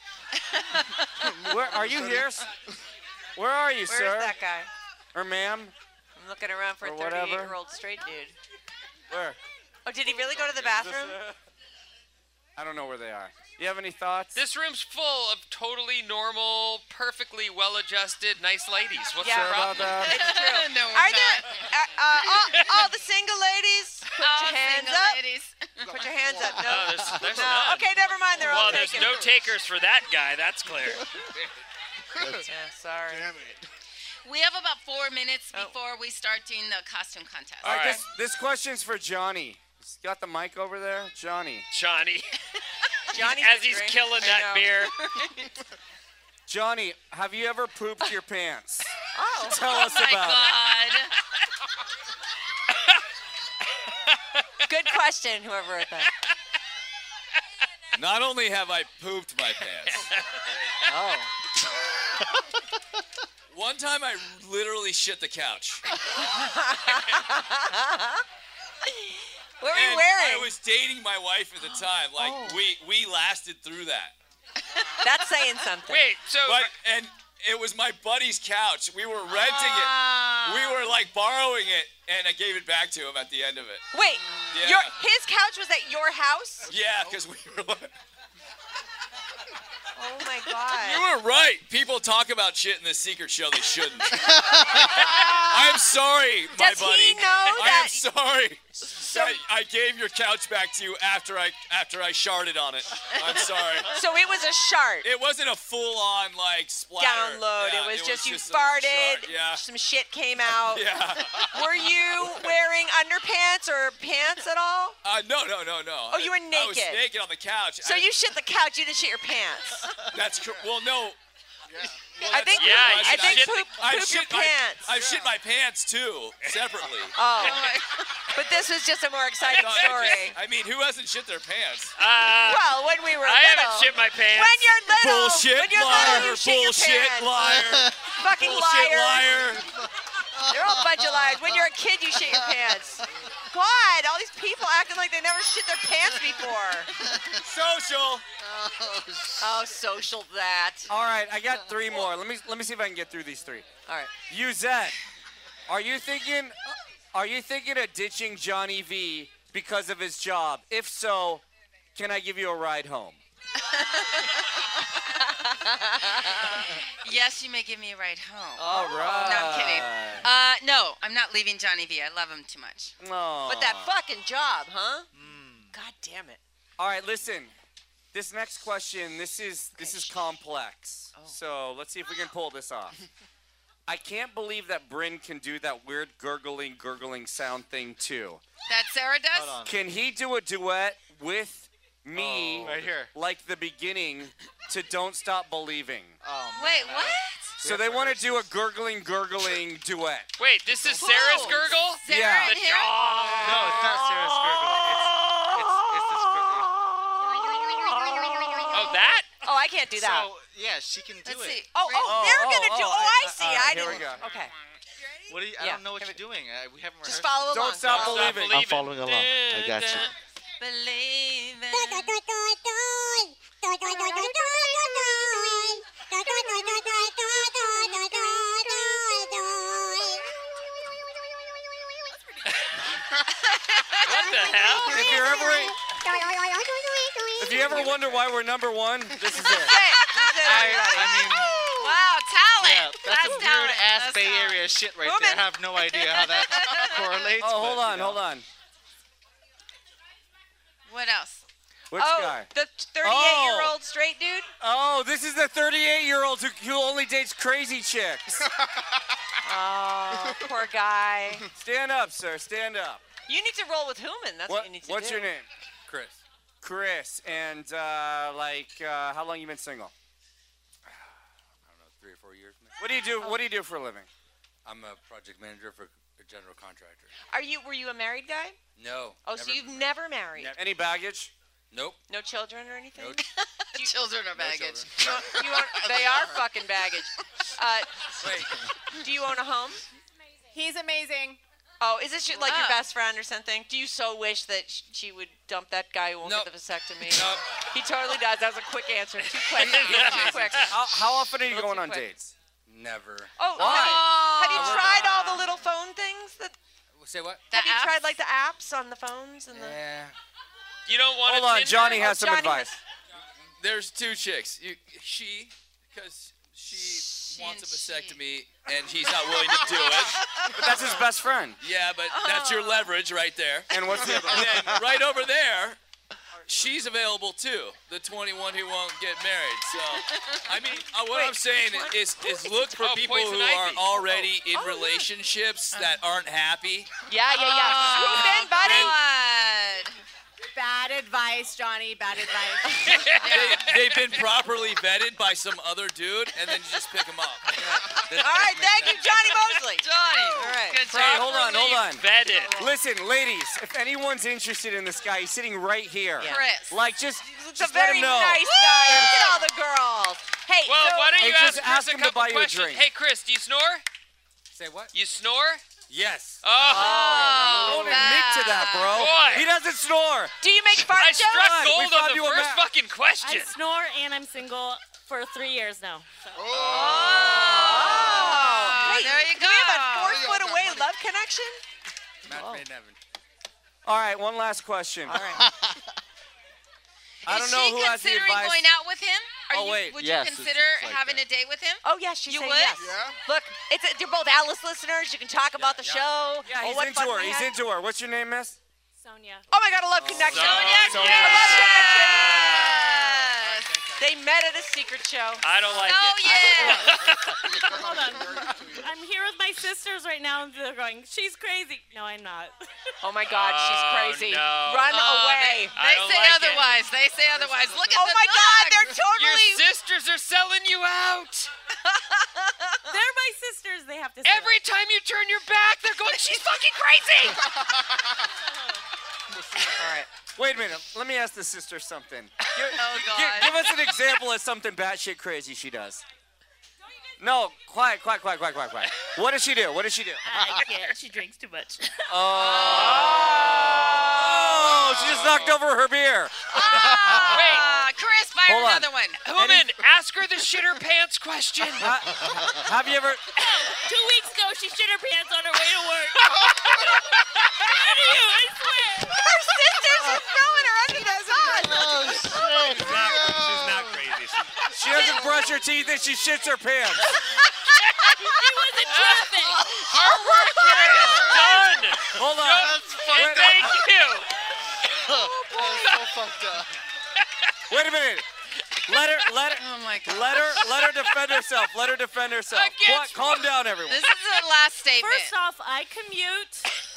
Speaker 18: Where are you here? Where are you, sir?
Speaker 8: Where's that guy?
Speaker 18: Or ma'am?
Speaker 8: I'm looking around for
Speaker 18: Or
Speaker 8: a
Speaker 18: whatever.
Speaker 8: 38-year-old straight dude.
Speaker 18: Where?
Speaker 8: Oh, did he really go to the bathroom?
Speaker 18: I don't know where they are. You have any thoughts?
Speaker 7: This room's full of totally normal, perfectly well-adjusted, nice ladies. What's
Speaker 8: Yeah.
Speaker 7: the problem?
Speaker 8: It's true.
Speaker 6: No,
Speaker 8: Are there all the single ladies? Put
Speaker 6: All
Speaker 8: your hands
Speaker 6: single
Speaker 8: up.
Speaker 6: ladies.
Speaker 8: Put your hands up. No.
Speaker 7: Oh, there's
Speaker 8: no.
Speaker 7: none.
Speaker 8: Okay, never mind. They're all
Speaker 7: Well, there's
Speaker 8: taken.
Speaker 7: no takers for that guy. That's clear.
Speaker 8: Yeah, sorry.
Speaker 19: Damn it.
Speaker 6: We have about 4 minutes before we start doing the costume contest.
Speaker 18: All right, this question's for Johnny. He's got the mic over there? Johnny.
Speaker 7: Johnny.
Speaker 8: Johnny's
Speaker 7: As
Speaker 8: been
Speaker 7: he's
Speaker 8: drinking.
Speaker 7: killing
Speaker 8: I
Speaker 7: that
Speaker 8: know.
Speaker 7: beer.
Speaker 18: Johnny, have you ever pooped your pants?
Speaker 8: Oh.
Speaker 18: Tell us
Speaker 6: Oh my
Speaker 18: about
Speaker 6: God.
Speaker 8: Good question, whoever wrote that.
Speaker 9: Not only have I pooped my pants.
Speaker 8: Oh.
Speaker 9: One time I literally shit the couch.
Speaker 8: What were you
Speaker 9: And
Speaker 8: wearing?
Speaker 9: I was dating my wife at the time. Like we lasted through that.
Speaker 8: That's saying something.
Speaker 7: Wait, so
Speaker 9: and it was my buddy's couch. We were renting it. We were like borrowing it, and I gave it back to him at the end of it.
Speaker 8: Wait,
Speaker 9: Yeah.
Speaker 8: his couch was at your house?
Speaker 9: Yeah, because we were like,
Speaker 8: Oh my God.
Speaker 9: You were right. People talk about shit in this secret show they shouldn't. I'm sorry, my
Speaker 8: Does
Speaker 9: buddy.
Speaker 8: he know
Speaker 9: I
Speaker 8: that?
Speaker 9: am sorry. I gave your couch back to you after I sharded on it. I'm sorry.
Speaker 8: So it was a shart.
Speaker 9: It wasn't a full-on like splatter.
Speaker 8: Download.
Speaker 9: Yeah,
Speaker 8: it was just you
Speaker 9: a
Speaker 8: farted.
Speaker 9: shart, yeah.
Speaker 8: Some shit came out.
Speaker 9: Yeah.
Speaker 8: Were you wearing underpants or pants at all?
Speaker 9: No.
Speaker 8: Oh, you were naked.
Speaker 9: I was naked on the couch.
Speaker 8: So you shit the couch. You didn't shit your pants.
Speaker 9: That's well, no. Well,
Speaker 8: I think.
Speaker 9: that's-
Speaker 8: I think poop
Speaker 9: I've
Speaker 8: your
Speaker 9: shit
Speaker 8: pants.
Speaker 9: I've shit my pants too, separately.
Speaker 8: Oh. But this was just a more exciting
Speaker 9: No,
Speaker 8: story.
Speaker 9: I mean, who hasn't shit their pants?
Speaker 8: Well, when we were
Speaker 7: I
Speaker 8: little.
Speaker 7: haven't shit my pants.
Speaker 8: When you're little.
Speaker 9: Bullshit,
Speaker 8: when you're
Speaker 9: liar,
Speaker 8: little, you shit
Speaker 9: bullshit,
Speaker 8: your pants.
Speaker 9: liar.
Speaker 8: Fucking
Speaker 9: Bullshit,
Speaker 8: liars.
Speaker 9: liar.
Speaker 8: They're all a bunch of liars. When you're a kid, you shit your pants. God, all these people acting like they never shit their pants before.
Speaker 9: Social.
Speaker 8: Oh, social that.
Speaker 18: All right, I got 3 more. Let me see if I can get through these 3.
Speaker 8: All right.
Speaker 18: Yuzette, are you thinking of ditching Johnny V because of his job? If so, can I give you a ride home?
Speaker 6: Yes, you may give me a ride home.
Speaker 18: All right.
Speaker 6: No, I'm kidding. No, I'm not leaving Johnny V. I love him too much.
Speaker 18: No.
Speaker 8: But that fucking job, huh? God damn it.
Speaker 18: All right, listen. This next question, this is complex. So let's see if we can pull this off. I can't believe that Bryn can do that weird gurgling sound thing too.
Speaker 6: That Sarah does?
Speaker 18: Can he do a duet with me,
Speaker 10: right here,
Speaker 18: like the beginning to "Don't Stop Believing"?
Speaker 6: Wait, what?
Speaker 18: So they want to do a gurgling duet.
Speaker 7: Wait, this is Sarah's gurgle?
Speaker 18: Yeah.
Speaker 7: The jaw.
Speaker 10: No, it's not Sarah's gurgle. It's this gurgle.
Speaker 7: Oh, that?
Speaker 8: Oh, I can't do that.
Speaker 10: So, yeah, she can do
Speaker 8: Let's
Speaker 10: it.
Speaker 8: see. Oh, they're going to do I see. I
Speaker 18: here
Speaker 8: didn't.
Speaker 18: we go.
Speaker 8: Okay.
Speaker 10: What do you, I don't know what you're doing. We haven't rehearsed.
Speaker 8: Just follow along.
Speaker 18: Don't stop believing.
Speaker 10: I'm following along. I got you.
Speaker 6: Believing.
Speaker 7: What the hell?
Speaker 18: If you ever wonder why we're number 1, this is it.
Speaker 10: I mean,
Speaker 6: Wow, talent.
Speaker 10: yeah, that's some
Speaker 6: talent.
Speaker 10: weird ass
Speaker 6: That's
Speaker 10: Bay
Speaker 6: talent.
Speaker 10: Area shit right there. I have no idea how that correlates.
Speaker 18: Oh,
Speaker 10: but,
Speaker 18: hold on,
Speaker 10: you know.
Speaker 18: hold on.
Speaker 6: What else?
Speaker 18: Which guy?
Speaker 8: The 38-year-old straight dude?
Speaker 18: Oh, this is the 38-year-old who only dates crazy chicks.
Speaker 8: Oh, poor guy.
Speaker 18: Stand up, sir. Stand up.
Speaker 8: You need to roll with Human. That's what you need to do.
Speaker 18: What's your name?
Speaker 13: Chris.
Speaker 18: Chris. And, how long you been single?
Speaker 13: I don't know, 3 or 4 years. Maybe.
Speaker 18: What do you do for a living?
Speaker 13: I'm a project manager for a general contractor.
Speaker 8: Were you a married guy?
Speaker 13: No.
Speaker 8: Oh, so you've never married?
Speaker 18: Any baggage?
Speaker 13: Nope.
Speaker 8: No children or anything?
Speaker 13: No.
Speaker 6: Children are baggage.
Speaker 8: You own, they are fucking baggage.
Speaker 13: Wait.
Speaker 8: Do you own a home?
Speaker 15: He's amazing.
Speaker 8: Oh, is this like your best friend or something? Do you so wish that she would dump that guy who won't
Speaker 13: Nope.
Speaker 8: get the vasectomy?
Speaker 13: Nope.
Speaker 8: He totally does. That was a quick answer. Too quick. Too quick.
Speaker 18: How often are you going on
Speaker 8: quick.
Speaker 18: dates?
Speaker 13: Never.
Speaker 8: Oh,
Speaker 18: Why?
Speaker 8: Have you tried all the little phone things?
Speaker 13: Say what?
Speaker 8: Have you tried like the apps on the phones and the?
Speaker 13: Yeah.
Speaker 7: You don't want
Speaker 18: Hold
Speaker 7: a
Speaker 18: on,
Speaker 7: Tinder?
Speaker 18: Johnny has some
Speaker 8: Johnny
Speaker 18: advice.
Speaker 9: There's 2 chicks. Because she wants a vasectomy and he's not willing to do it.
Speaker 18: But that's his best friend.
Speaker 9: Yeah, but that's your leverage right there.
Speaker 18: And what's the other
Speaker 9: And then right over there, she's available too. The 21 who won't get married. So, I mean, what I'm saying is look for people
Speaker 7: Poison
Speaker 9: who are
Speaker 7: Ivy.
Speaker 9: already in relationships that aren't happy.
Speaker 8: Yeah. Swoop in, buddy.
Speaker 6: God.
Speaker 15: Bad advice, Johnny. Bad advice.
Speaker 9: They've been properly vetted by some other dude, and then you just pick them up.
Speaker 8: All right, thank you, Johnny Mosley.
Speaker 6: Johnny.
Speaker 8: All right.
Speaker 6: Good
Speaker 18: Hey,
Speaker 6: job.
Speaker 18: hold on.
Speaker 7: Vetted.
Speaker 18: Listen, ladies, if anyone's interested in this guy, he's sitting right here.
Speaker 8: Yeah.
Speaker 6: Chris.
Speaker 18: Like, just
Speaker 8: He's a
Speaker 18: let
Speaker 8: very
Speaker 18: him know.
Speaker 8: nice guy. Look at all the girls. Hey,
Speaker 7: Well,
Speaker 8: so
Speaker 7: why don't
Speaker 18: Hey,
Speaker 7: you
Speaker 18: just
Speaker 7: ask
Speaker 18: ask
Speaker 7: Chris
Speaker 18: him
Speaker 7: a
Speaker 18: to
Speaker 7: couple
Speaker 18: buy you a
Speaker 7: questions?
Speaker 18: drink.
Speaker 7: Hey, Chris, do you snore?
Speaker 13: Say what?
Speaker 7: You snore?
Speaker 13: Yes.
Speaker 7: Oh.
Speaker 18: Don't admit to that, bro.
Speaker 7: Boy.
Speaker 18: He doesn't snore.
Speaker 8: do you make fart
Speaker 7: I
Speaker 8: jokes?
Speaker 7: struck
Speaker 18: we
Speaker 7: gold
Speaker 18: found
Speaker 7: on the
Speaker 18: you a
Speaker 7: first
Speaker 18: map.
Speaker 7: fucking question.
Speaker 21: I snore and I'm single for 3 years now. So.
Speaker 8: Oh,
Speaker 6: Oh,
Speaker 8: wait,
Speaker 6: there you
Speaker 8: do we have a
Speaker 6: go.
Speaker 8: 4 foot away love connection?
Speaker 13: Match made in heaven.
Speaker 18: All right, one last question.
Speaker 8: All right.
Speaker 18: I don't know who has the
Speaker 6: considering
Speaker 18: advice.
Speaker 6: going out with him? Would you consider having a date with him?
Speaker 8: Oh yeah, she's
Speaker 6: You
Speaker 8: saying
Speaker 6: would?
Speaker 8: yes. Look, they're both Alice listeners. You can talk about the show.
Speaker 18: Yeah,
Speaker 8: Oh,
Speaker 18: he's
Speaker 8: what
Speaker 18: into
Speaker 8: fun
Speaker 18: her.
Speaker 8: we
Speaker 18: He's
Speaker 8: had.
Speaker 18: into her. What's your name, miss?
Speaker 21: Sonia.
Speaker 8: Oh my God, I love Connection.
Speaker 18: Sonia.
Speaker 8: I love Connection. They met at a secret show.
Speaker 7: I don't like
Speaker 8: Oh,
Speaker 7: it.
Speaker 8: yeah.
Speaker 21: Hold on. I'm here with my sisters right now, and they're going, she's crazy. No, I'm not.
Speaker 8: Oh my God, she's crazy.
Speaker 7: no.
Speaker 8: Run
Speaker 6: Oh,
Speaker 8: away.
Speaker 6: They say otherwise. They say otherwise. Look at
Speaker 8: Oh
Speaker 6: the
Speaker 8: my God,
Speaker 6: dogs.
Speaker 8: they're totally.
Speaker 7: Your sisters are selling you out.
Speaker 21: They're my sisters. They have to say
Speaker 7: Every time you turn your back, they're going, she's fucking crazy.
Speaker 18: All right. Wait a minute. Let me ask the sister something.
Speaker 6: Oh, God.
Speaker 18: Give us an example of something batshit crazy she does. No, quiet. What does she do?
Speaker 21: I can't. She drinks too much.
Speaker 18: Oh, she just knocked over her beer.
Speaker 7: Wait.
Speaker 6: Chris, fire
Speaker 18: Hold on.
Speaker 6: another one.
Speaker 7: Human, ask her the shit her pants question.
Speaker 18: Have you ever...
Speaker 21: 2 weeks ago, she shit her pants on her way to work. What are you? I swear.
Speaker 8: Her sisters are throwing her under the bus.
Speaker 13: She's not crazy.
Speaker 18: She doesn't brush her teeth and she shits her pants.
Speaker 21: She was in traffic.
Speaker 7: Our work here is done.
Speaker 18: Hold on.
Speaker 7: And thank you.
Speaker 10: That's so fucked up.
Speaker 18: Wait a minute. Let her
Speaker 6: Oh my God.
Speaker 18: let her defend herself. Let her defend herself. Calm down, everyone.
Speaker 6: This is the last statement.
Speaker 21: First off, I commute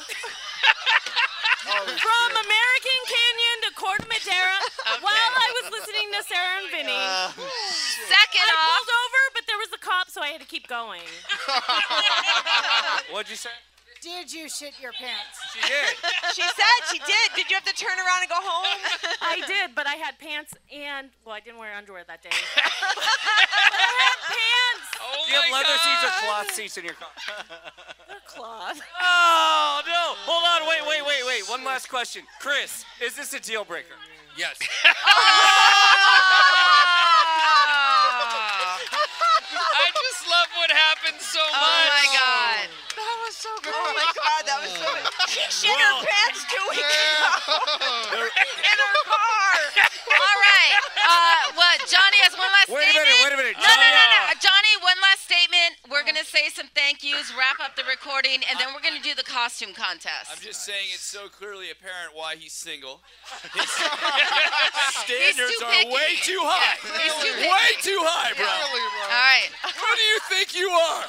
Speaker 21: from American Canyon to Corte Madera while I was listening to Sarah and Vinny.
Speaker 6: Second
Speaker 21: I
Speaker 6: off.
Speaker 21: pulled over, but there was a cop, so I had to keep going.
Speaker 18: What'd you say?
Speaker 15: Did you shit your pants?
Speaker 18: She did.
Speaker 8: She said she did. Did you have to turn around and go home?
Speaker 21: I did, but I had pants and, well, I didn't wear underwear that day. But I had pants.
Speaker 7: Oh
Speaker 18: Do you have
Speaker 7: my
Speaker 18: leather seats or
Speaker 7: God.
Speaker 18: cloth seats in your car?
Speaker 21: They're cloth.
Speaker 18: Oh, no. Hold on. Wait. One last question. Chris, is this a deal breaker?
Speaker 13: Yes.
Speaker 7: I just love what happened so much.
Speaker 6: Oh my God.
Speaker 8: That was so good. Oh my God, that was so good. She shit her pants 2 weeks ago in her car.
Speaker 6: All right. What? Johnny has one last
Speaker 18: Wait a
Speaker 6: statement.
Speaker 18: minute.
Speaker 6: No. Johnny, one last statement. We're going to say some thank yous, wrap up the recording, and then we're going to do the costume contest.
Speaker 9: I'm just saying it's so clearly apparent why he's single. His standards
Speaker 6: too
Speaker 9: are
Speaker 6: picky.
Speaker 9: way too high.
Speaker 6: Yeah, he's too picky.
Speaker 9: Way too high, bro.
Speaker 6: All right.
Speaker 9: Who do you think you are?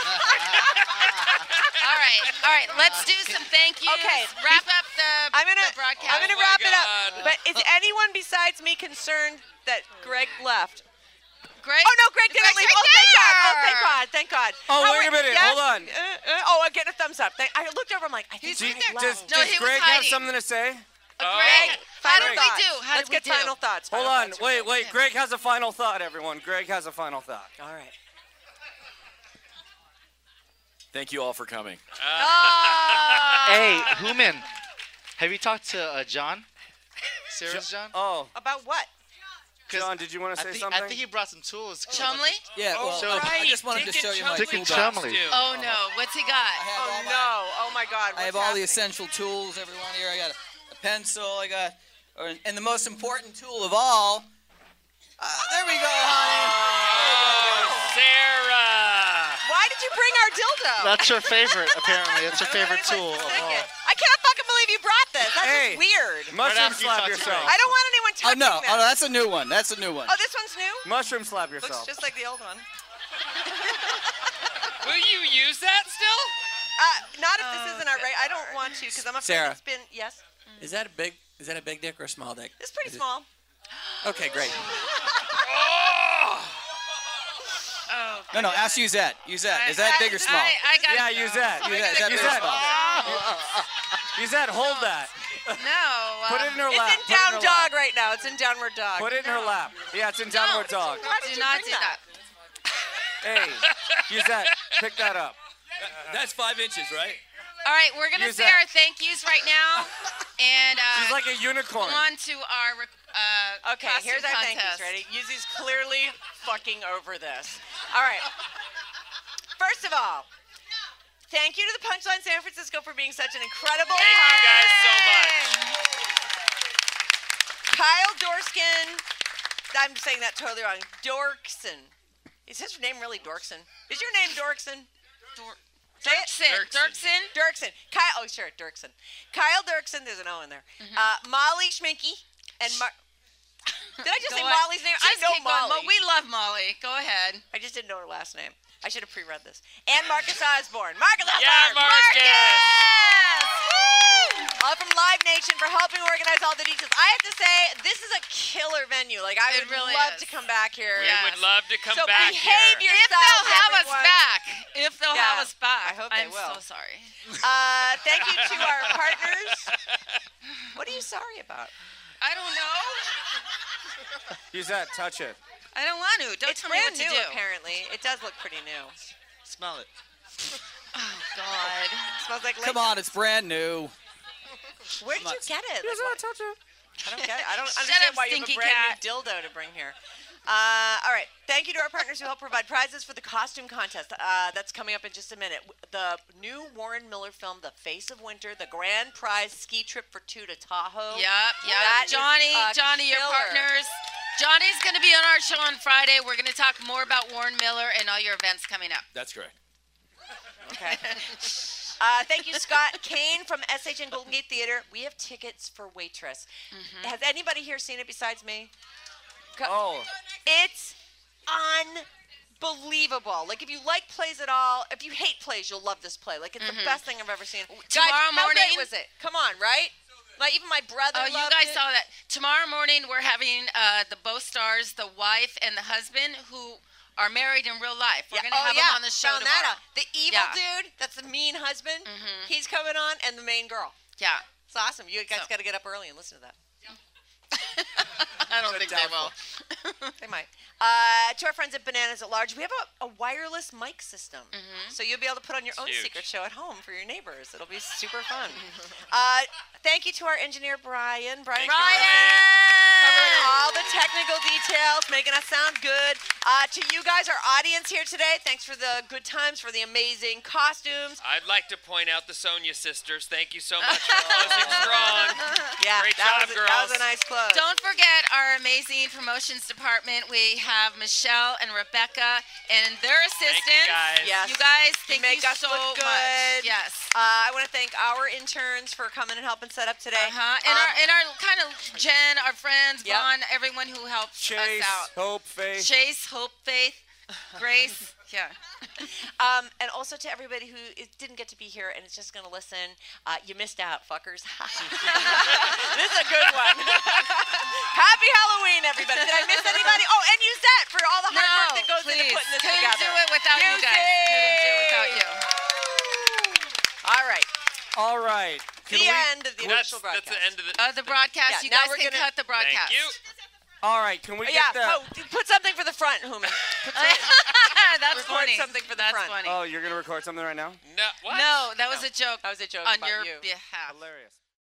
Speaker 6: All right. Let's do some thank yous.
Speaker 8: Okay.
Speaker 6: Wrap up the broadcast.
Speaker 8: I'm gonna wrap it up. But is anyone besides me concerned that Greg left?
Speaker 6: Greg?
Speaker 8: Oh no, Greg didn't
Speaker 6: Greg's
Speaker 8: leave.
Speaker 6: right
Speaker 8: Oh thank God.
Speaker 6: there.
Speaker 8: Oh thank God. Thank God.
Speaker 18: Oh,
Speaker 8: How
Speaker 18: wait a
Speaker 8: are-
Speaker 18: minute.
Speaker 8: yes?
Speaker 18: Hold on.
Speaker 8: Oh, I'm getting a thumbs up. I looked over. I'm like, I think
Speaker 18: Does
Speaker 8: Greg left.
Speaker 6: No, he was
Speaker 18: Greg have
Speaker 6: hiding.
Speaker 18: something to say?
Speaker 6: Greg, how
Speaker 8: Final
Speaker 6: did we
Speaker 8: thoughts.
Speaker 6: do? How
Speaker 8: Let's
Speaker 6: did we
Speaker 8: get
Speaker 6: do?
Speaker 8: final thoughts.
Speaker 18: Hold
Speaker 8: Final
Speaker 18: on.
Speaker 8: thoughts.
Speaker 18: Wait. Greg has a final thought, everyone. Greg has a final thought.
Speaker 8: All right.
Speaker 12: Thank you all for coming.
Speaker 10: Hey, Human, have you talked to John? Sarah's John?
Speaker 18: Oh.
Speaker 8: About what?
Speaker 18: John, did you want to say
Speaker 10: I think,
Speaker 18: something?
Speaker 10: I think he brought some tools.
Speaker 6: Chumley?
Speaker 16: Yeah, well,
Speaker 10: So-
Speaker 16: I just wanted to show you my
Speaker 10: Dick and
Speaker 16: toolbox.
Speaker 10: Chumley.
Speaker 6: Oh no, what's he got?
Speaker 8: Oh no. Oh my God.
Speaker 16: I have all the essential tools, everyone here. I got a pencil. And the most important tool of all. There we go, honey.
Speaker 7: Sarah.
Speaker 8: Why did you bring our dildo?
Speaker 10: That's her favorite, apparently. That's her favorite tool of all.
Speaker 8: I cannot fucking believe you brought this. That's
Speaker 18: Hey.
Speaker 8: just weird.
Speaker 18: Mushroom
Speaker 10: after you
Speaker 18: slap
Speaker 10: talk to
Speaker 18: yourself.
Speaker 10: Greg.
Speaker 8: I don't want anyone
Speaker 16: Oh
Speaker 8: touching
Speaker 16: no!
Speaker 8: this.
Speaker 16: Oh, no, that's a new one. That's a new one.
Speaker 8: Oh, this one's new?
Speaker 18: Mushroom slap yourself.
Speaker 8: Looks just like the old one.
Speaker 7: Will you use that still?
Speaker 8: Not if this isn't our right. I don't want to because I'm afraid
Speaker 16: Sarah.
Speaker 8: it's been. Yes.
Speaker 16: Is that a big dick or a small dick?
Speaker 8: It's pretty small.
Speaker 16: Okay, great.
Speaker 6: Oh.
Speaker 16: No, ask Uzette. Uzette, is that big or small?
Speaker 6: I got
Speaker 18: Yeah, use that.
Speaker 16: Uzette, is that big or small?
Speaker 18: Use that. Hold that.
Speaker 6: No.
Speaker 18: Put it in her
Speaker 8: It's
Speaker 18: lap.
Speaker 8: in
Speaker 18: Put it in
Speaker 8: down
Speaker 18: her
Speaker 8: dog
Speaker 18: lap.
Speaker 8: right now. It's in downward dog.
Speaker 18: Put it in her lap. Yeah, it's in downward dog.
Speaker 8: Why did
Speaker 6: Do
Speaker 8: you
Speaker 6: not
Speaker 8: bring
Speaker 6: do that.
Speaker 18: Hey, use that. Pick that up.
Speaker 9: That's 5 inches, right?
Speaker 6: All right, we're going to
Speaker 18: Use
Speaker 6: say
Speaker 18: that.
Speaker 6: our thank yous right now. And
Speaker 18: She's like a unicorn.
Speaker 6: go on to our
Speaker 8: Okay,
Speaker 6: costume
Speaker 8: here's our thank
Speaker 6: contest.
Speaker 8: yous. Ready? Yuzi's clearly fucking over this. All right. First of all, thank you to the Punchline San Francisco for being such an incredible
Speaker 7: Thank you guys so
Speaker 8: party.
Speaker 7: much.
Speaker 8: Kyle Dorskin, I'm saying that totally wrong. Dorkson. Is his name really Dorkson? Is your name Dorkson?
Speaker 6: Dirksen.
Speaker 8: Dirksen. Kyle. Oh, sure, Dirksen. Kyle Dirksen. There's an O in there. Molly Schminky and Did I just say Molly's name? I know Molly.
Speaker 6: We love Molly. Go ahead.
Speaker 8: I just didn't know her last name. I should have pre-read this. And Marcus Osborne. Marcus Osborne.
Speaker 7: Yeah, Marcus.
Speaker 8: All from Live Nation for helping organize all the details. I have to say, this is a killer venue. Like, I would
Speaker 6: really
Speaker 8: love
Speaker 6: is.
Speaker 8: to come back here.
Speaker 7: We would love to come
Speaker 8: so
Speaker 7: back
Speaker 8: behave
Speaker 7: here.
Speaker 8: yourselves,
Speaker 6: If they'll have us
Speaker 8: everyone.
Speaker 6: back. If they'll have
Speaker 8: Yeah,
Speaker 6: us back.
Speaker 8: I hope they
Speaker 6: I'm
Speaker 8: will.
Speaker 6: so sorry.
Speaker 8: Thank you to our partners. What are you sorry about?
Speaker 6: I don't know.
Speaker 18: Use that. Touch it.
Speaker 6: I don't want to. Don't
Speaker 8: It's
Speaker 6: tell me
Speaker 8: brand
Speaker 6: what to
Speaker 8: new,
Speaker 6: do.
Speaker 8: apparently. It does look pretty new.
Speaker 10: Smell it.
Speaker 6: Oh, God.
Speaker 8: Smells like
Speaker 16: Come on, it's brand new.
Speaker 8: Where did you get it?
Speaker 16: He doesn't want to touch it.
Speaker 8: I don't get it. I don't
Speaker 6: Shut
Speaker 8: understand
Speaker 6: up,
Speaker 8: why you have a
Speaker 6: stinky
Speaker 8: brand
Speaker 6: cat.
Speaker 8: new dildo to bring here. All right. Thank you to our partners who help provide prizes for the costume contest. That's coming up in just a minute. The new Warren Miller film, The Face of Winter, the grand prize ski trip for two to Tahoe.
Speaker 6: Yep.
Speaker 8: That is
Speaker 6: Johnny, your
Speaker 8: killer.
Speaker 6: partners. Johnny's going to be on our show on Friday. We're going to talk more about Warren Miller and all your events coming up.
Speaker 12: That's correct.
Speaker 8: Okay. Thank you, Scott Kane from SHN Golden Gate Theater. We have tickets for Waitress. Has anybody here seen it besides me?
Speaker 18: Oh.
Speaker 8: It's unbelievable. Like, if you like plays at all, if you hate plays, you'll love this play. Like, it's the best thing I've ever seen.
Speaker 6: Tomorrow
Speaker 8: Guys, how
Speaker 6: morning-
Speaker 8: great was it? Come on, right? Like, even my brother
Speaker 6: Oh,
Speaker 8: loved
Speaker 6: you guys
Speaker 8: it.
Speaker 6: saw that. Tomorrow morning, we're having the both stars, the wife and the husband, who are married in real life. We're going to have them on the show
Speaker 8: Found
Speaker 6: tomorrow.
Speaker 8: that out. The evil
Speaker 6: Yeah.
Speaker 8: dude, that's the mean husband, he's coming on, and the main girl.
Speaker 6: Yeah.
Speaker 8: It's awesome. You guys got to get up early and listen to that.
Speaker 6: I don't think they will.
Speaker 8: They might. To our friends at Bananas at Large, we have a wireless mic system. So you'll be able to put on your own
Speaker 6: huge.
Speaker 8: secret show at home for your neighbors. It'll be super fun. Thank you to our engineer, Brian. Covering all the technical details, making us sound good. To you guys, our audience here today, thanks for the good times, for the amazing costumes.
Speaker 7: I'd like to point out the Sonia sisters. Thank you so much for closing strong.
Speaker 8: Yeah,
Speaker 7: Great
Speaker 8: that
Speaker 7: job,
Speaker 8: was,
Speaker 7: girls.
Speaker 8: That was a nice close.
Speaker 6: Don't forget our amazing promotions department. We have Michelle and Rebecca and their assistants.
Speaker 7: guys.
Speaker 8: Yes.
Speaker 6: You guys, thank
Speaker 8: make
Speaker 6: you
Speaker 8: us
Speaker 6: so
Speaker 8: look good.
Speaker 6: much. Yes.
Speaker 8: I want to thank our interns for coming and helping set up today.
Speaker 6: And our kind of Jen, our friends,
Speaker 8: Yep.
Speaker 6: Vaughn, everyone who helps
Speaker 18: Chase,
Speaker 6: us out.
Speaker 18: Hope, Faith.
Speaker 6: Chase, Hope, Faith, Grace. Yeah.
Speaker 8: And also to everybody who didn't get to be here and is just going to listen, you missed out, fuckers. This is a good one. Happy Halloween, everybody. Did I miss anybody? Oh, and Yuzette for all the hard work that goes into putting this
Speaker 6: Couldn't
Speaker 8: together.
Speaker 6: do it without you guys. Couldn't do it without you.
Speaker 8: All right.
Speaker 18: All right.
Speaker 8: The end of the official broadcast.
Speaker 7: That's the end of the
Speaker 6: broadcast.
Speaker 8: Yeah,
Speaker 6: You
Speaker 8: now
Speaker 6: guys
Speaker 8: we're
Speaker 6: can
Speaker 8: gonna-
Speaker 6: cut the broadcast.
Speaker 7: Thank you.
Speaker 18: All right. Can we
Speaker 8: Yeah,
Speaker 18: get the?
Speaker 8: put something for the front, Human.
Speaker 6: That's
Speaker 8: Record
Speaker 6: funny.
Speaker 8: something for the
Speaker 6: That's
Speaker 8: front.
Speaker 6: funny.
Speaker 18: Oh, you're gonna record something right now?
Speaker 7: No. What?
Speaker 6: No, that was a joke.
Speaker 8: That was a joke
Speaker 6: on
Speaker 8: about
Speaker 6: your
Speaker 8: you.
Speaker 6: behalf.
Speaker 18: Hilarious.